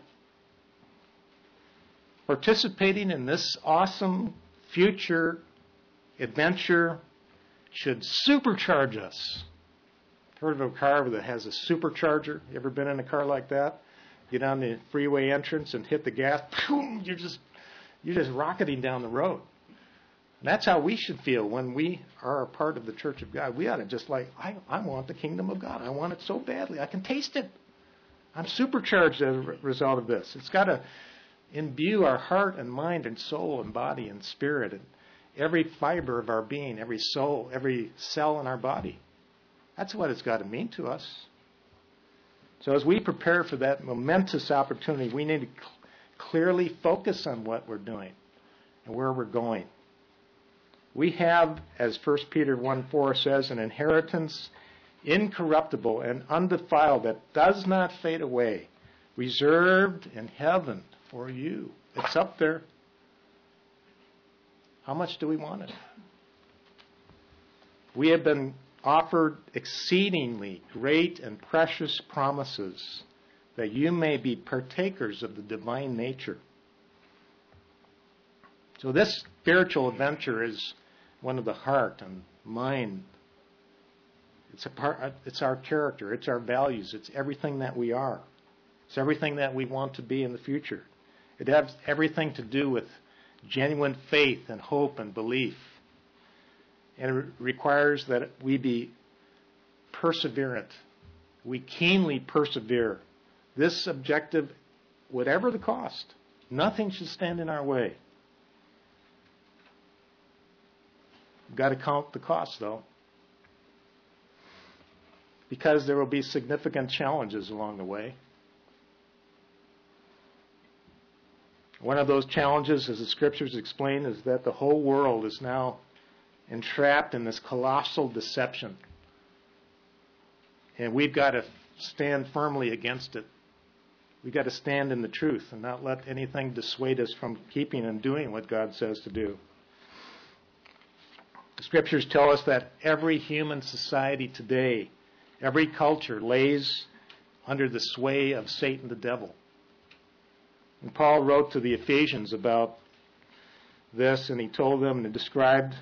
Participating in this awesome future adventure should supercharge us. Heard of a car that has a supercharger? You ever been in a car like that? Get on the freeway entrance and hit the gas. Boom, you're just rocketing down the road. And that's how we should feel when we are a part of the Church of God. We ought to just I want the kingdom of God. I want it so badly. I can taste it. I'm supercharged as a result of this. It's got to imbue our heart and mind and soul and body and spirit and every fiber of our being, every soul, every cell in our body. That's what it's got to mean to us. So as we prepare for that momentous opportunity, we need to clearly focus on what we're doing and where we're going. We have, as 1 Peter 1:4 says, an inheritance incorruptible and undefiled that does not fade away, reserved in heaven for you. It's up there. How much do we want it? We have been offered exceedingly great and precious promises that you may be partakers of the divine nature. So this spiritual adventure is one of the heart and mind. It's our character. It's our values. It's everything that we are. It's everything that we want to be in the future. It has everything to do with genuine faith and hope and belief. And it requires that we be perseverant. We keenly persevere. This objective, whatever the cost, nothing should stand in our way. We've got to count the cost, though, because there will be significant challenges along the way. One of those challenges, as the Scriptures explain, is that the whole world is now entrapped in this colossal deception. And we've got to stand firmly against it. We've got to stand in the truth and not let anything dissuade us from keeping and doing what God says to do. The Scriptures tell us that every human society today, every culture lays under the sway of Satan the devil. And Paul wrote to the Ephesians about this, and he told them and described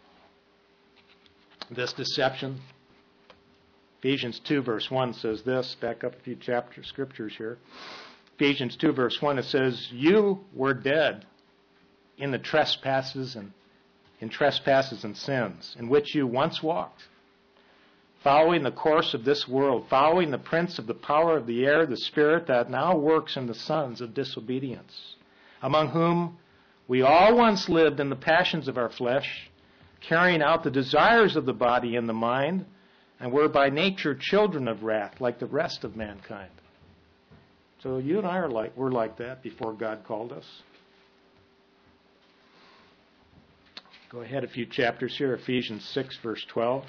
this deception. Ephesians 2 verse 1 says this. Back up a few scriptures here. Ephesians 2 verse 1, it says, you were dead in trespasses and sins, in which you once walked, following the course of this world, following the prince of the power of the air, the spirit that now works in the sons of disobedience, among whom we all once lived in the passions of our flesh, carrying out the desires of the body and the mind, and were by nature children of wrath, like the rest of mankind. So you and I were like that before God called us. Go ahead a few chapters here, Ephesians 6, verse 12.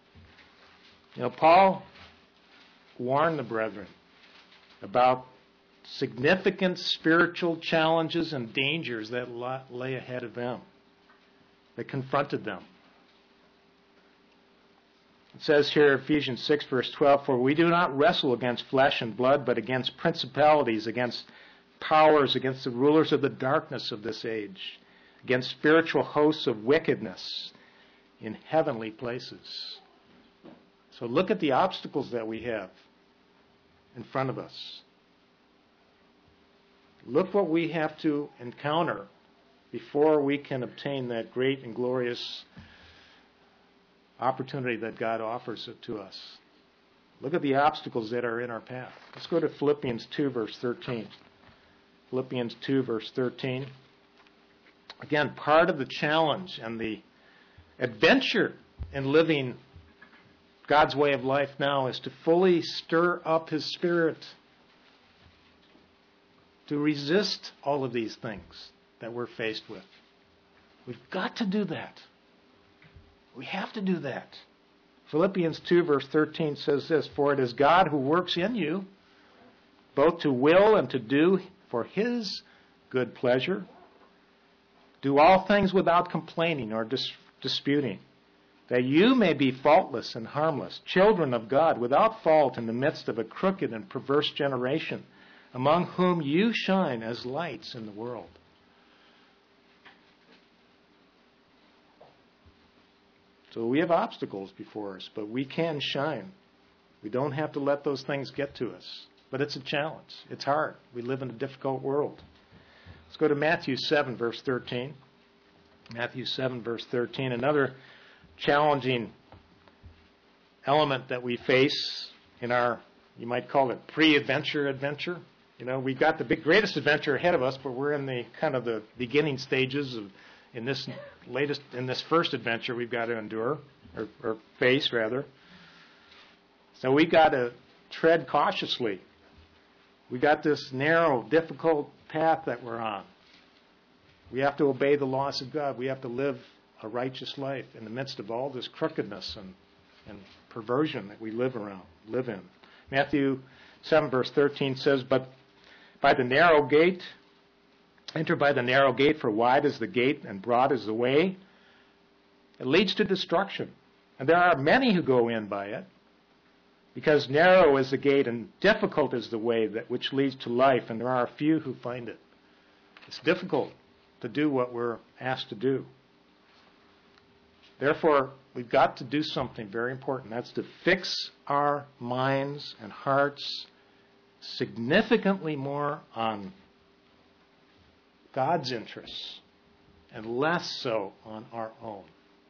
Paul warned the brethren about significant spiritual challenges and dangers that lay ahead of them, that confronted them. It says here, Ephesians 6, verse 12, "For we do not wrestle against flesh and blood, but against principalities, against powers, against the rulers of the darkness of this age, against spiritual hosts of wickedness in heavenly places." So look at the obstacles that we have in front of us. Look what we have to encounter before we can obtain that great and glorious opportunity that God offers it to us. Look at the obstacles that are in our path. Let's go to Philippians 2, verse 13. Philippians 2, verse 13. Again, part of the challenge and the adventure in living God's way of life now is to fully stir up His Spirit, to resist all of these things that we're faced with. We've got to do that. We have to do that. Philippians 2, verse 13 says this, "For it is God who works in you, both to will and to do for His good pleasure. Do all things without complaining or disputing, that you may be faultless and harmless, children of God, without fault in the midst of a crooked and perverse generation, among whom you shine as lights in the world." So we have obstacles before us, but we can shine. We don't have to let those things get to us. But it's a challenge. It's hard. We live in a difficult world. Let's go to Matthew 7, verse 13. Matthew 7, verse 13. Another challenging element that we face in our, you might call it pre-adventure adventure. You know, we've got the greatest adventure ahead of us, but we're in the kind of the beginning stages of in this first adventure we've got to endure, or face rather. So we've got to tread cautiously. We got this narrow, difficult path that we're on. We have to obey the laws of God. We have to live a righteous life in the midst of all this crookedness and perversion that we live in. Matthew 7, verse 13 says, "But by the narrow gate, enter by the narrow gate, for wide is the gate and broad is the way. It leads to destruction. And there are many who go in by it. Because narrow is the gate and difficult is the way which leads to life, and there are a few who find it." It's difficult to do what we're asked to do. Therefore, we've got to do something very important. That's to fix our minds and hearts significantly more on God's interests and less so on our own.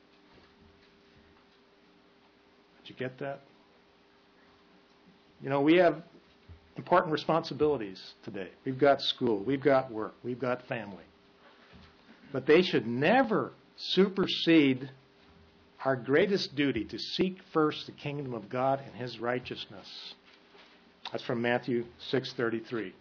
Did you get that? You know, we have important responsibilities today. We've got school, we've got work, we've got family. But they should never supersede our greatest duty to seek first the kingdom of God and His righteousness. That's from Matthew 6:33.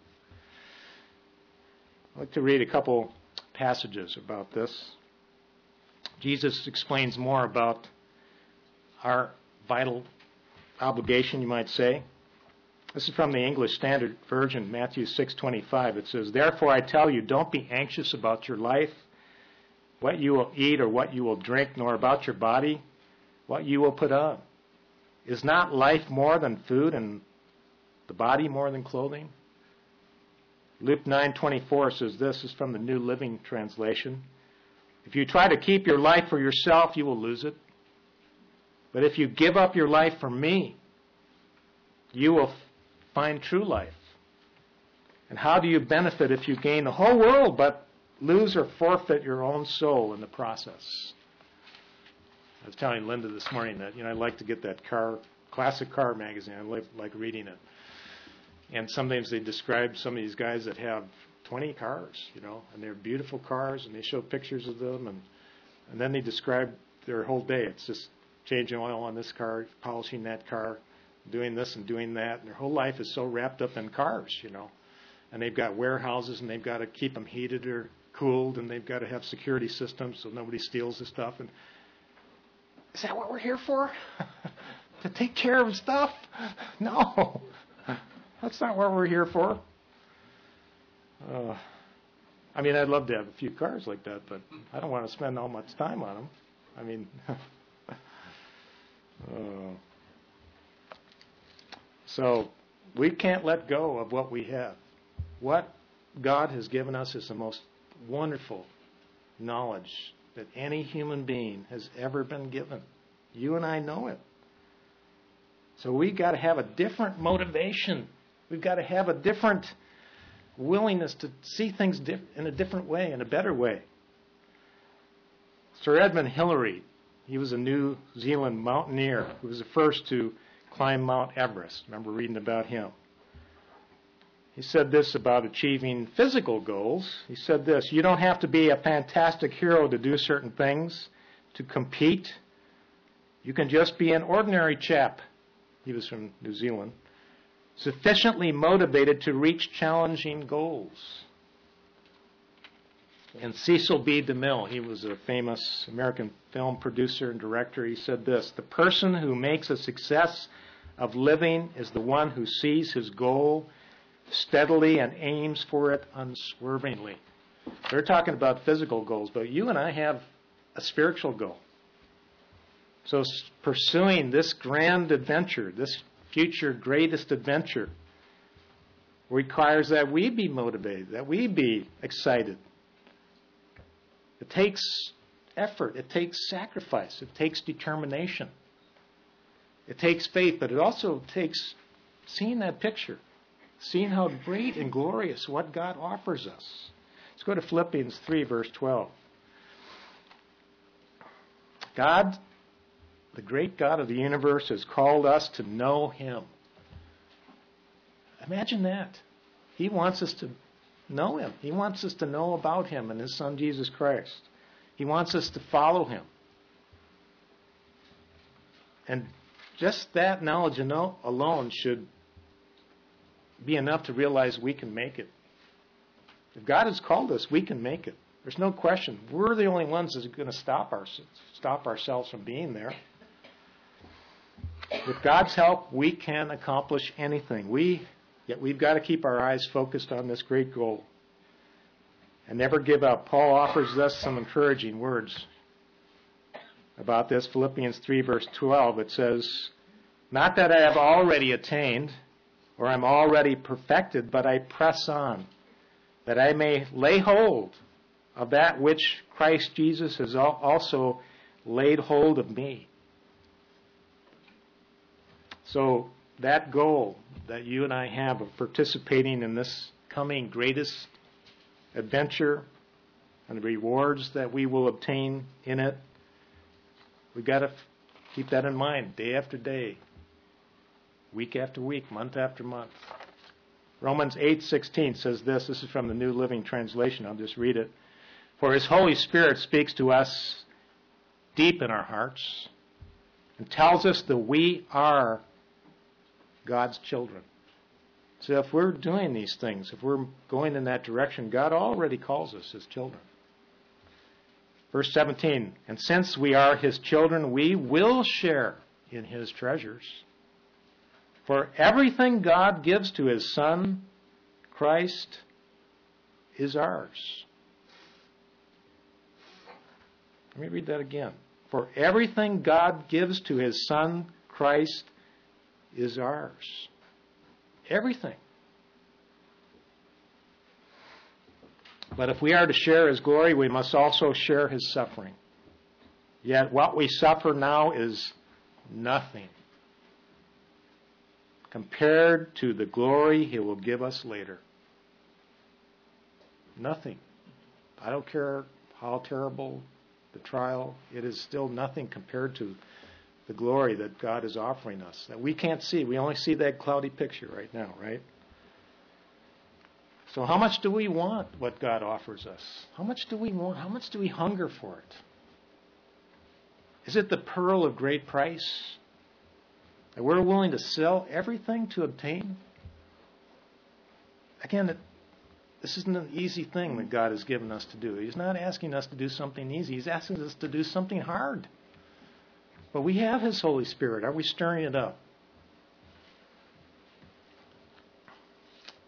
I'd like to read a couple passages about this. Jesus explains more about our vital obligation, you might say. This is from the English Standard Version, Matthew 6:25. It says, "Therefore I tell you, don't be anxious about your life, what you will eat or what you will drink, nor about your body, what you will put on. Is not life more than food and the body more than clothing?" Luke 9:24 says this is from the New Living Translation. "If you try to keep your life for yourself, you will lose it. But if you give up your life for me, you will find true life. And how do you benefit if you gain the whole world but lose or forfeit your own soul in the process?" I was telling Linda this morning that, I like to get that classic car magazine. I like reading it. And sometimes they describe some of these guys that have 20 cars, and they're beautiful cars, and they show pictures of them, and then they describe their whole day. It's just changing oil on this car, polishing that car, doing this and doing that. And their whole life is so wrapped up in cars, And they've got warehouses, and they've got to keep them heated or cooled, and they've got to have security systems so nobody steals the stuff. And is that what we're here for? To take care of stuff? No. That's not what we're here for. I'd love to have a few cars like that, but I don't want to spend all much time on them. So we can't let go of what we have. What God has given us is the most wonderful knowledge that any human being has ever been given. You and I know it. So we've got to have a different motivation. We've got to have a different willingness to see things in a different way, in a better way. Sir Edmund Hillary, he was a New Zealand mountaineer who was the first to climb Mount Everest. Remember reading about him. He said this about achieving physical goals. He said this: you don't have to be a fantastic hero to do certain things, to compete. You can just be an ordinary chap. He was from New Zealand. Sufficiently motivated to reach challenging goals. And Cecil B. DeMille, he was a famous American film producer and director, he said this: the person who makes a success of living is the one who sees his goal steadily and aims for it unswervingly. They're talking about physical goals, but you and I have a spiritual goal. So pursuing this grand adventure, this future greatest adventure, requires that we be motivated, that we be excited. It takes effort, it takes sacrifice, it takes determination. It takes faith, but it also takes seeing that picture, seeing how great and glorious what God offers us. Let's go to Philippians 3, verse 12. God, the great God of the universe, has called us to know Him. Imagine that. He wants us to know Him. He wants us to know about Him and His Son, Jesus Christ. He wants us to follow Him. And just that knowledge alone should be enough to realize we can make it. If God has called us, we can make it. There's no question. We're the only ones that are going to stop ourselves from being there. With God's help, we can accomplish anything. Yet we've got to keep our eyes focused on this great goal and never give up. Paul offers us some encouraging words about this. Philippians 3, verse 12, it says, not that I have already attained or I'm already perfected, but I press on, that I may lay hold of that which Christ Jesus has also laid hold of me. So that goal that you and I have of participating in this coming greatest adventure and the rewards that we will obtain in it, we've got to keep that in mind day after day, week after week, month after month. Romans 8:16 says this. This is from the New Living Translation. I'll just read it. For His Holy Spirit speaks to us deep in our hearts and tells us that we are God's children. So if we're doing these things, if we're going in that direction, God already calls us His children. Verse 17, and since we are His children, we will share in His treasures. For everything God gives to His Son, Christ, is ours. Let me read that again. For everything God gives to His Son, Christ, is ours. Everything. But if we are to share His glory, we must also share His suffering. Yet what we suffer now is nothing compared to the glory He will give us later. Nothing. I don't care how terrible the trial, it is still nothing compared to the glory that God is offering us, that we can't see. We only see that cloudy picture right now, right? So how much do we want what God offers us? How much do we want? How much do we hunger for it? Is it the pearl of great price that we're willing to sell everything to obtain? Again, this isn't an easy thing that God has given us to do. He's not asking us to do something easy. He's asking us to do something hard. But we have His Holy Spirit. Are we stirring it up?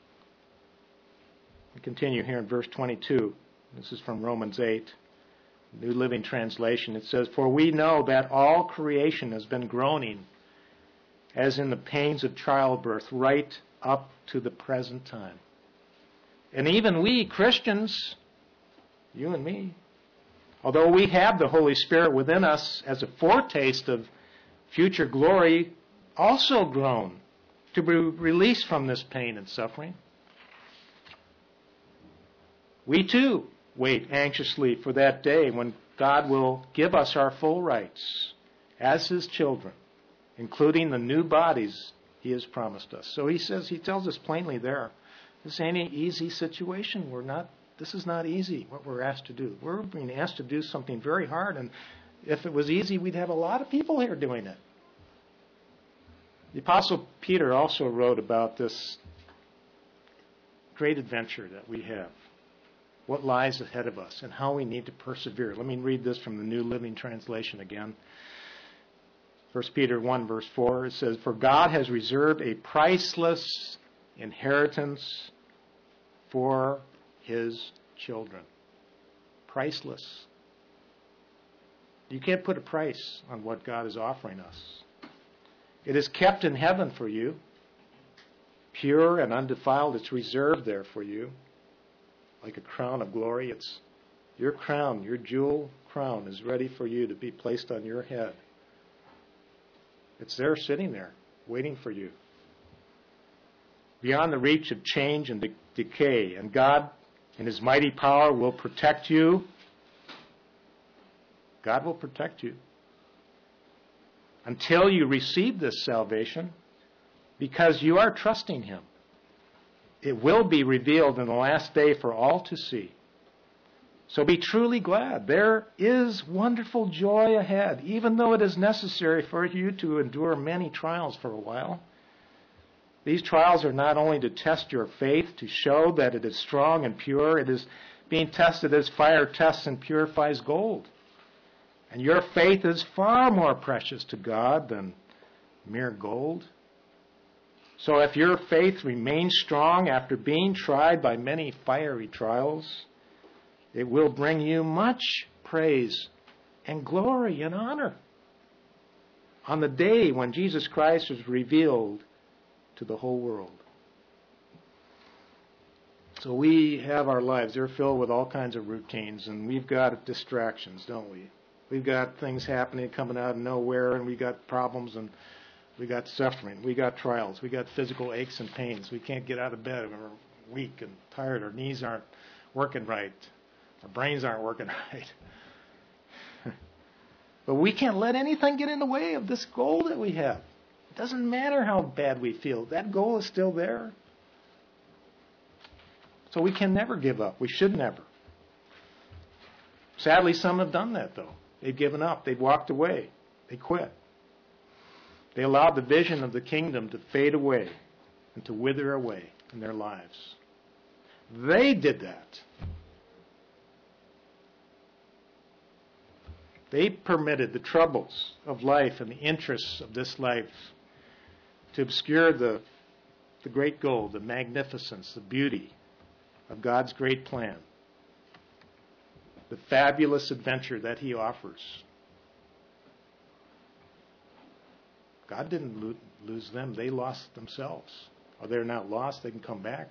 We continue here in verse 22. This is from Romans 8. New Living Translation. It says, "For we know that all creation has been groaning as in the pains of childbirth right up to the present time." And even we, Christians, you and me, although we have the Holy Spirit within us as a foretaste of future glory, also groan to be released from this pain and suffering. We too wait anxiously for that day when God will give us our full rights as His children, including the new bodies He has promised us. So He tells us plainly there, this ain't an easy situation. This is not easy what we're asked to do. We're being asked to do something very hard, and if it was easy, we'd have a lot of people here doing it. The Apostle Peter also wrote about this great adventure that we have, what lies ahead of us, and how we need to persevere. Let me read this from the New Living Translation again. 1 Peter 1, verse 4, it says, "For God has reserved a priceless inheritance for His children." Priceless. You can't put a price on what God is offering us. It is kept in heaven for you, pure and undefiled. It's reserved there for you, like a crown of glory. It's your crown, your jewel crown is ready for you to be placed on your head. It's there sitting there, waiting for you. Beyond the reach of change and decay, and God in His mighty power will protect you. God will protect you until you receive this salvation, because you are trusting Him. It will be revealed in the last day for all to see. So be truly glad. There is wonderful joy ahead, even though it is necessary for you to endure many trials for a while. These trials are not only to test your faith, to show that it is strong and pure. It is being tested as fire tests and purifies gold. And your faith is far more precious to God than mere gold. So if your faith remains strong after being tried by many fiery trials, it will bring you much praise and glory and honor on the day when Jesus Christ is revealed to the whole world. So we have our lives. They're filled with all kinds of routines, and we've got distractions, don't we? We've got things happening, coming out of nowhere, and we got problems, and we got suffering. We got trials. We got physical aches and pains. We can't get out of bed. We're weak and tired. Our knees aren't working right. Our brains aren't working right. But we can't let anything get in the way of this goal that we have. It doesn't matter how bad we feel. That goal is still there. So we can never give up. We should never. Sadly, some have done that, though. They've given up. They've walked away. They quit. They allowed the vision of the kingdom to fade away and to wither away in their lives. They did that. They permitted the troubles of life and the interests of this life to obscure the great goal, the magnificence, the beauty of God's great plan, the fabulous adventure that He offers. God didn't lose them. They lost themselves. Or they're not lost. They can come back.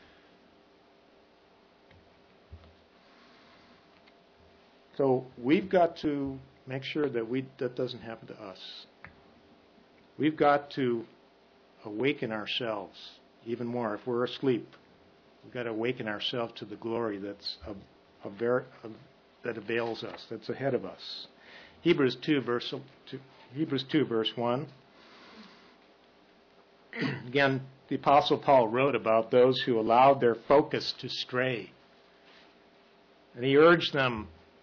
So we've got to make sure that doesn't happen to us. We've got to awaken ourselves even more. If we're asleep, we've got to awaken ourselves to the glory that avails us, that's ahead of us. Hebrews 2, verse 1. Again, the Apostle Paul wrote about those who allowed their focus to stray. And he urged them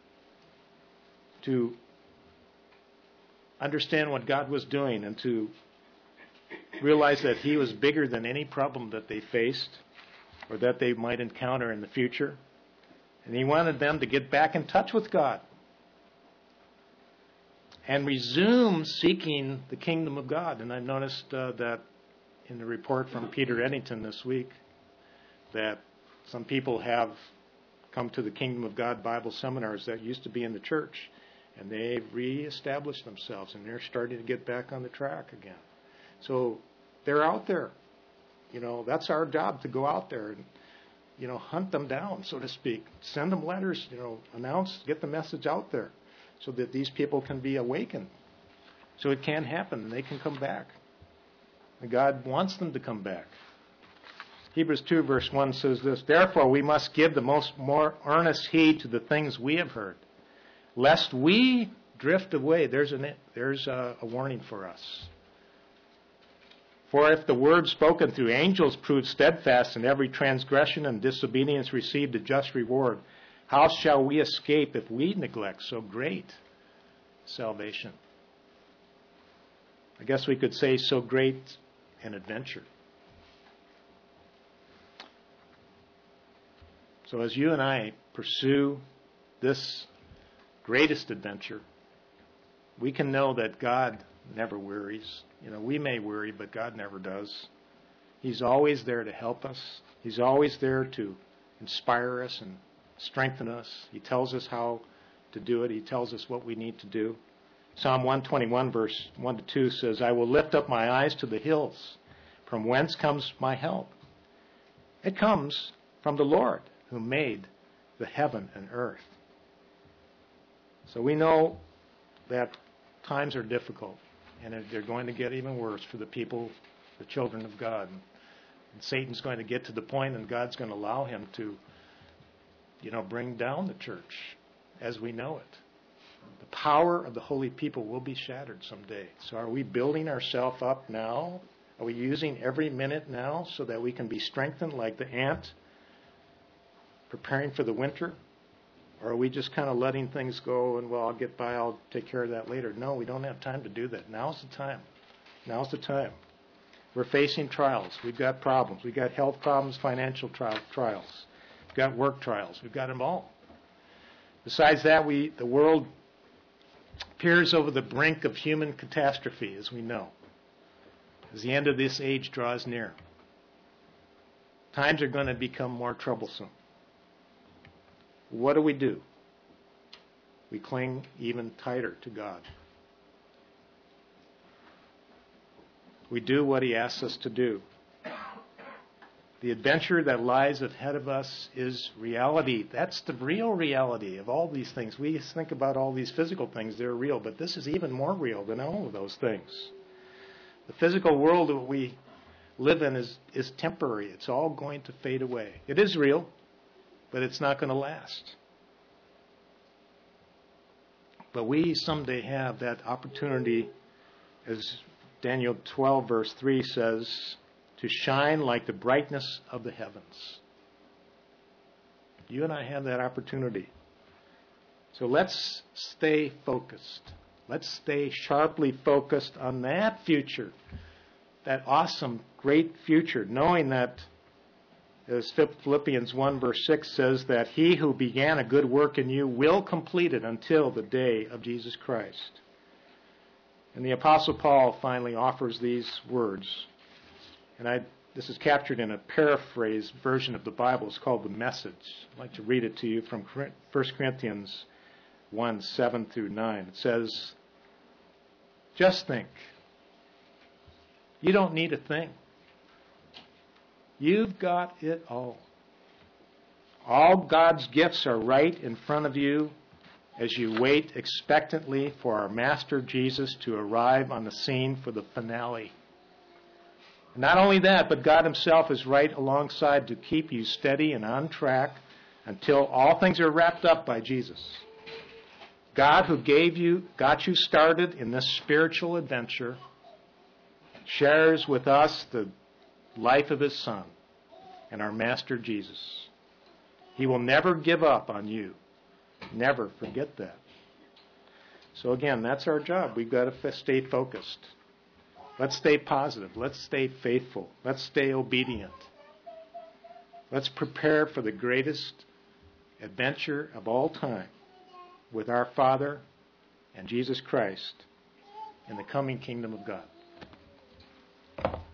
to understand what God was doing and to realize that He was bigger than any problem that they faced or that they might encounter in the future. And he wanted them to get back in touch with God and resume seeking the kingdom of God. And I noticed that in the report from Peter Eddington this week, that some people have come to the Kingdom of God Bible seminars that used to be in the church. And they've reestablished themselves, and they're starting to get back on the track again. So they're out there. That's our job, to go out there and, hunt them down, so to speak. Send them letters, announce, get the message out there so that these people can be awakened. So it can happen, and they can come back. And God wants them to come back. Hebrews 2 verse 1 says this, "Therefore we must give the more earnest heed to the things we have heard, lest we drift away." There's a warning for us. "For if the word spoken through angels proved steadfast, and every transgression and disobedience received a just reward, how shall we escape if we neglect so great salvation?" I guess we could say so great an adventure. So as you and I pursue this greatest adventure, we can know that God never wearies. We may weary, but God never does. He's always there to help us. He's always there to inspire us and strengthen us. He tells us how to do it. He tells us what we need to do. Psalm 121, verse 1 to 2 says, "I will lift up my eyes to the hills. From whence comes my help? It comes from the Lord, who made the heaven and earth." So we know that times are difficult, and they're going to get even worse for the people, the children of God. And Satan's going to get to the point, and God's going to allow him to, bring down the church as we know it. The power of the holy people will be shattered someday. So are we building ourselves up now? Are we using every minute now so that we can be strengthened like the ant, preparing for the winter? Or are we just kind of letting things go and, I'll get by, I'll take care of that later? No, we don't have time to do that. Now's the time. Now's the time. We're facing trials. We've got problems. We've got health problems, financial trials. We've got work trials. We've got them all. Besides that, the world appears over the brink of human catastrophe, as we know, as the end of this age draws near. Times are going to become more troublesome. What do? We cling even tighter to God. We do what He asks us to do. The adventure that lies ahead of us is reality. That's the real reality of all these things. We think about all these physical things, they're real, but this is even more real than all of those things. The physical world that we live in is temporary. It's all going to fade away. It is real, but it's not going to last. But we someday have that opportunity, as Daniel 12 verse 3 says, to shine like the brightness of the heavens. You and I have that opportunity. So let's stay focused. Let's stay sharply focused on that future, that awesome, great future, knowing that, as Philippians 1 verse 6 says, that He who began a good work in you will complete it until the day of Jesus Christ. And the Apostle Paul finally offers these words. And this is captured in a paraphrased version of the Bible. It's called The Message. I'd like to read it to you from 1 Corinthians 1, 7 through 9. It says, "Just think. You don't need a thing. You've got it all. All God's gifts are right in front of you as you wait expectantly for our Master Jesus to arrive on the scene for the finale. And not only that, but God Himself is right alongside to keep you steady and on track until all things are wrapped up by Jesus. God who got you started in this spiritual adventure shares with us the life of His Son and our Master Jesus. He will never give up on you. Never forget that. So again, that's our job. We've got to stay focused. Let's stay positive. Let's stay faithful. Let's stay obedient. Let's prepare for the greatest adventure of all time with our Father and Jesus Christ in the coming kingdom of God.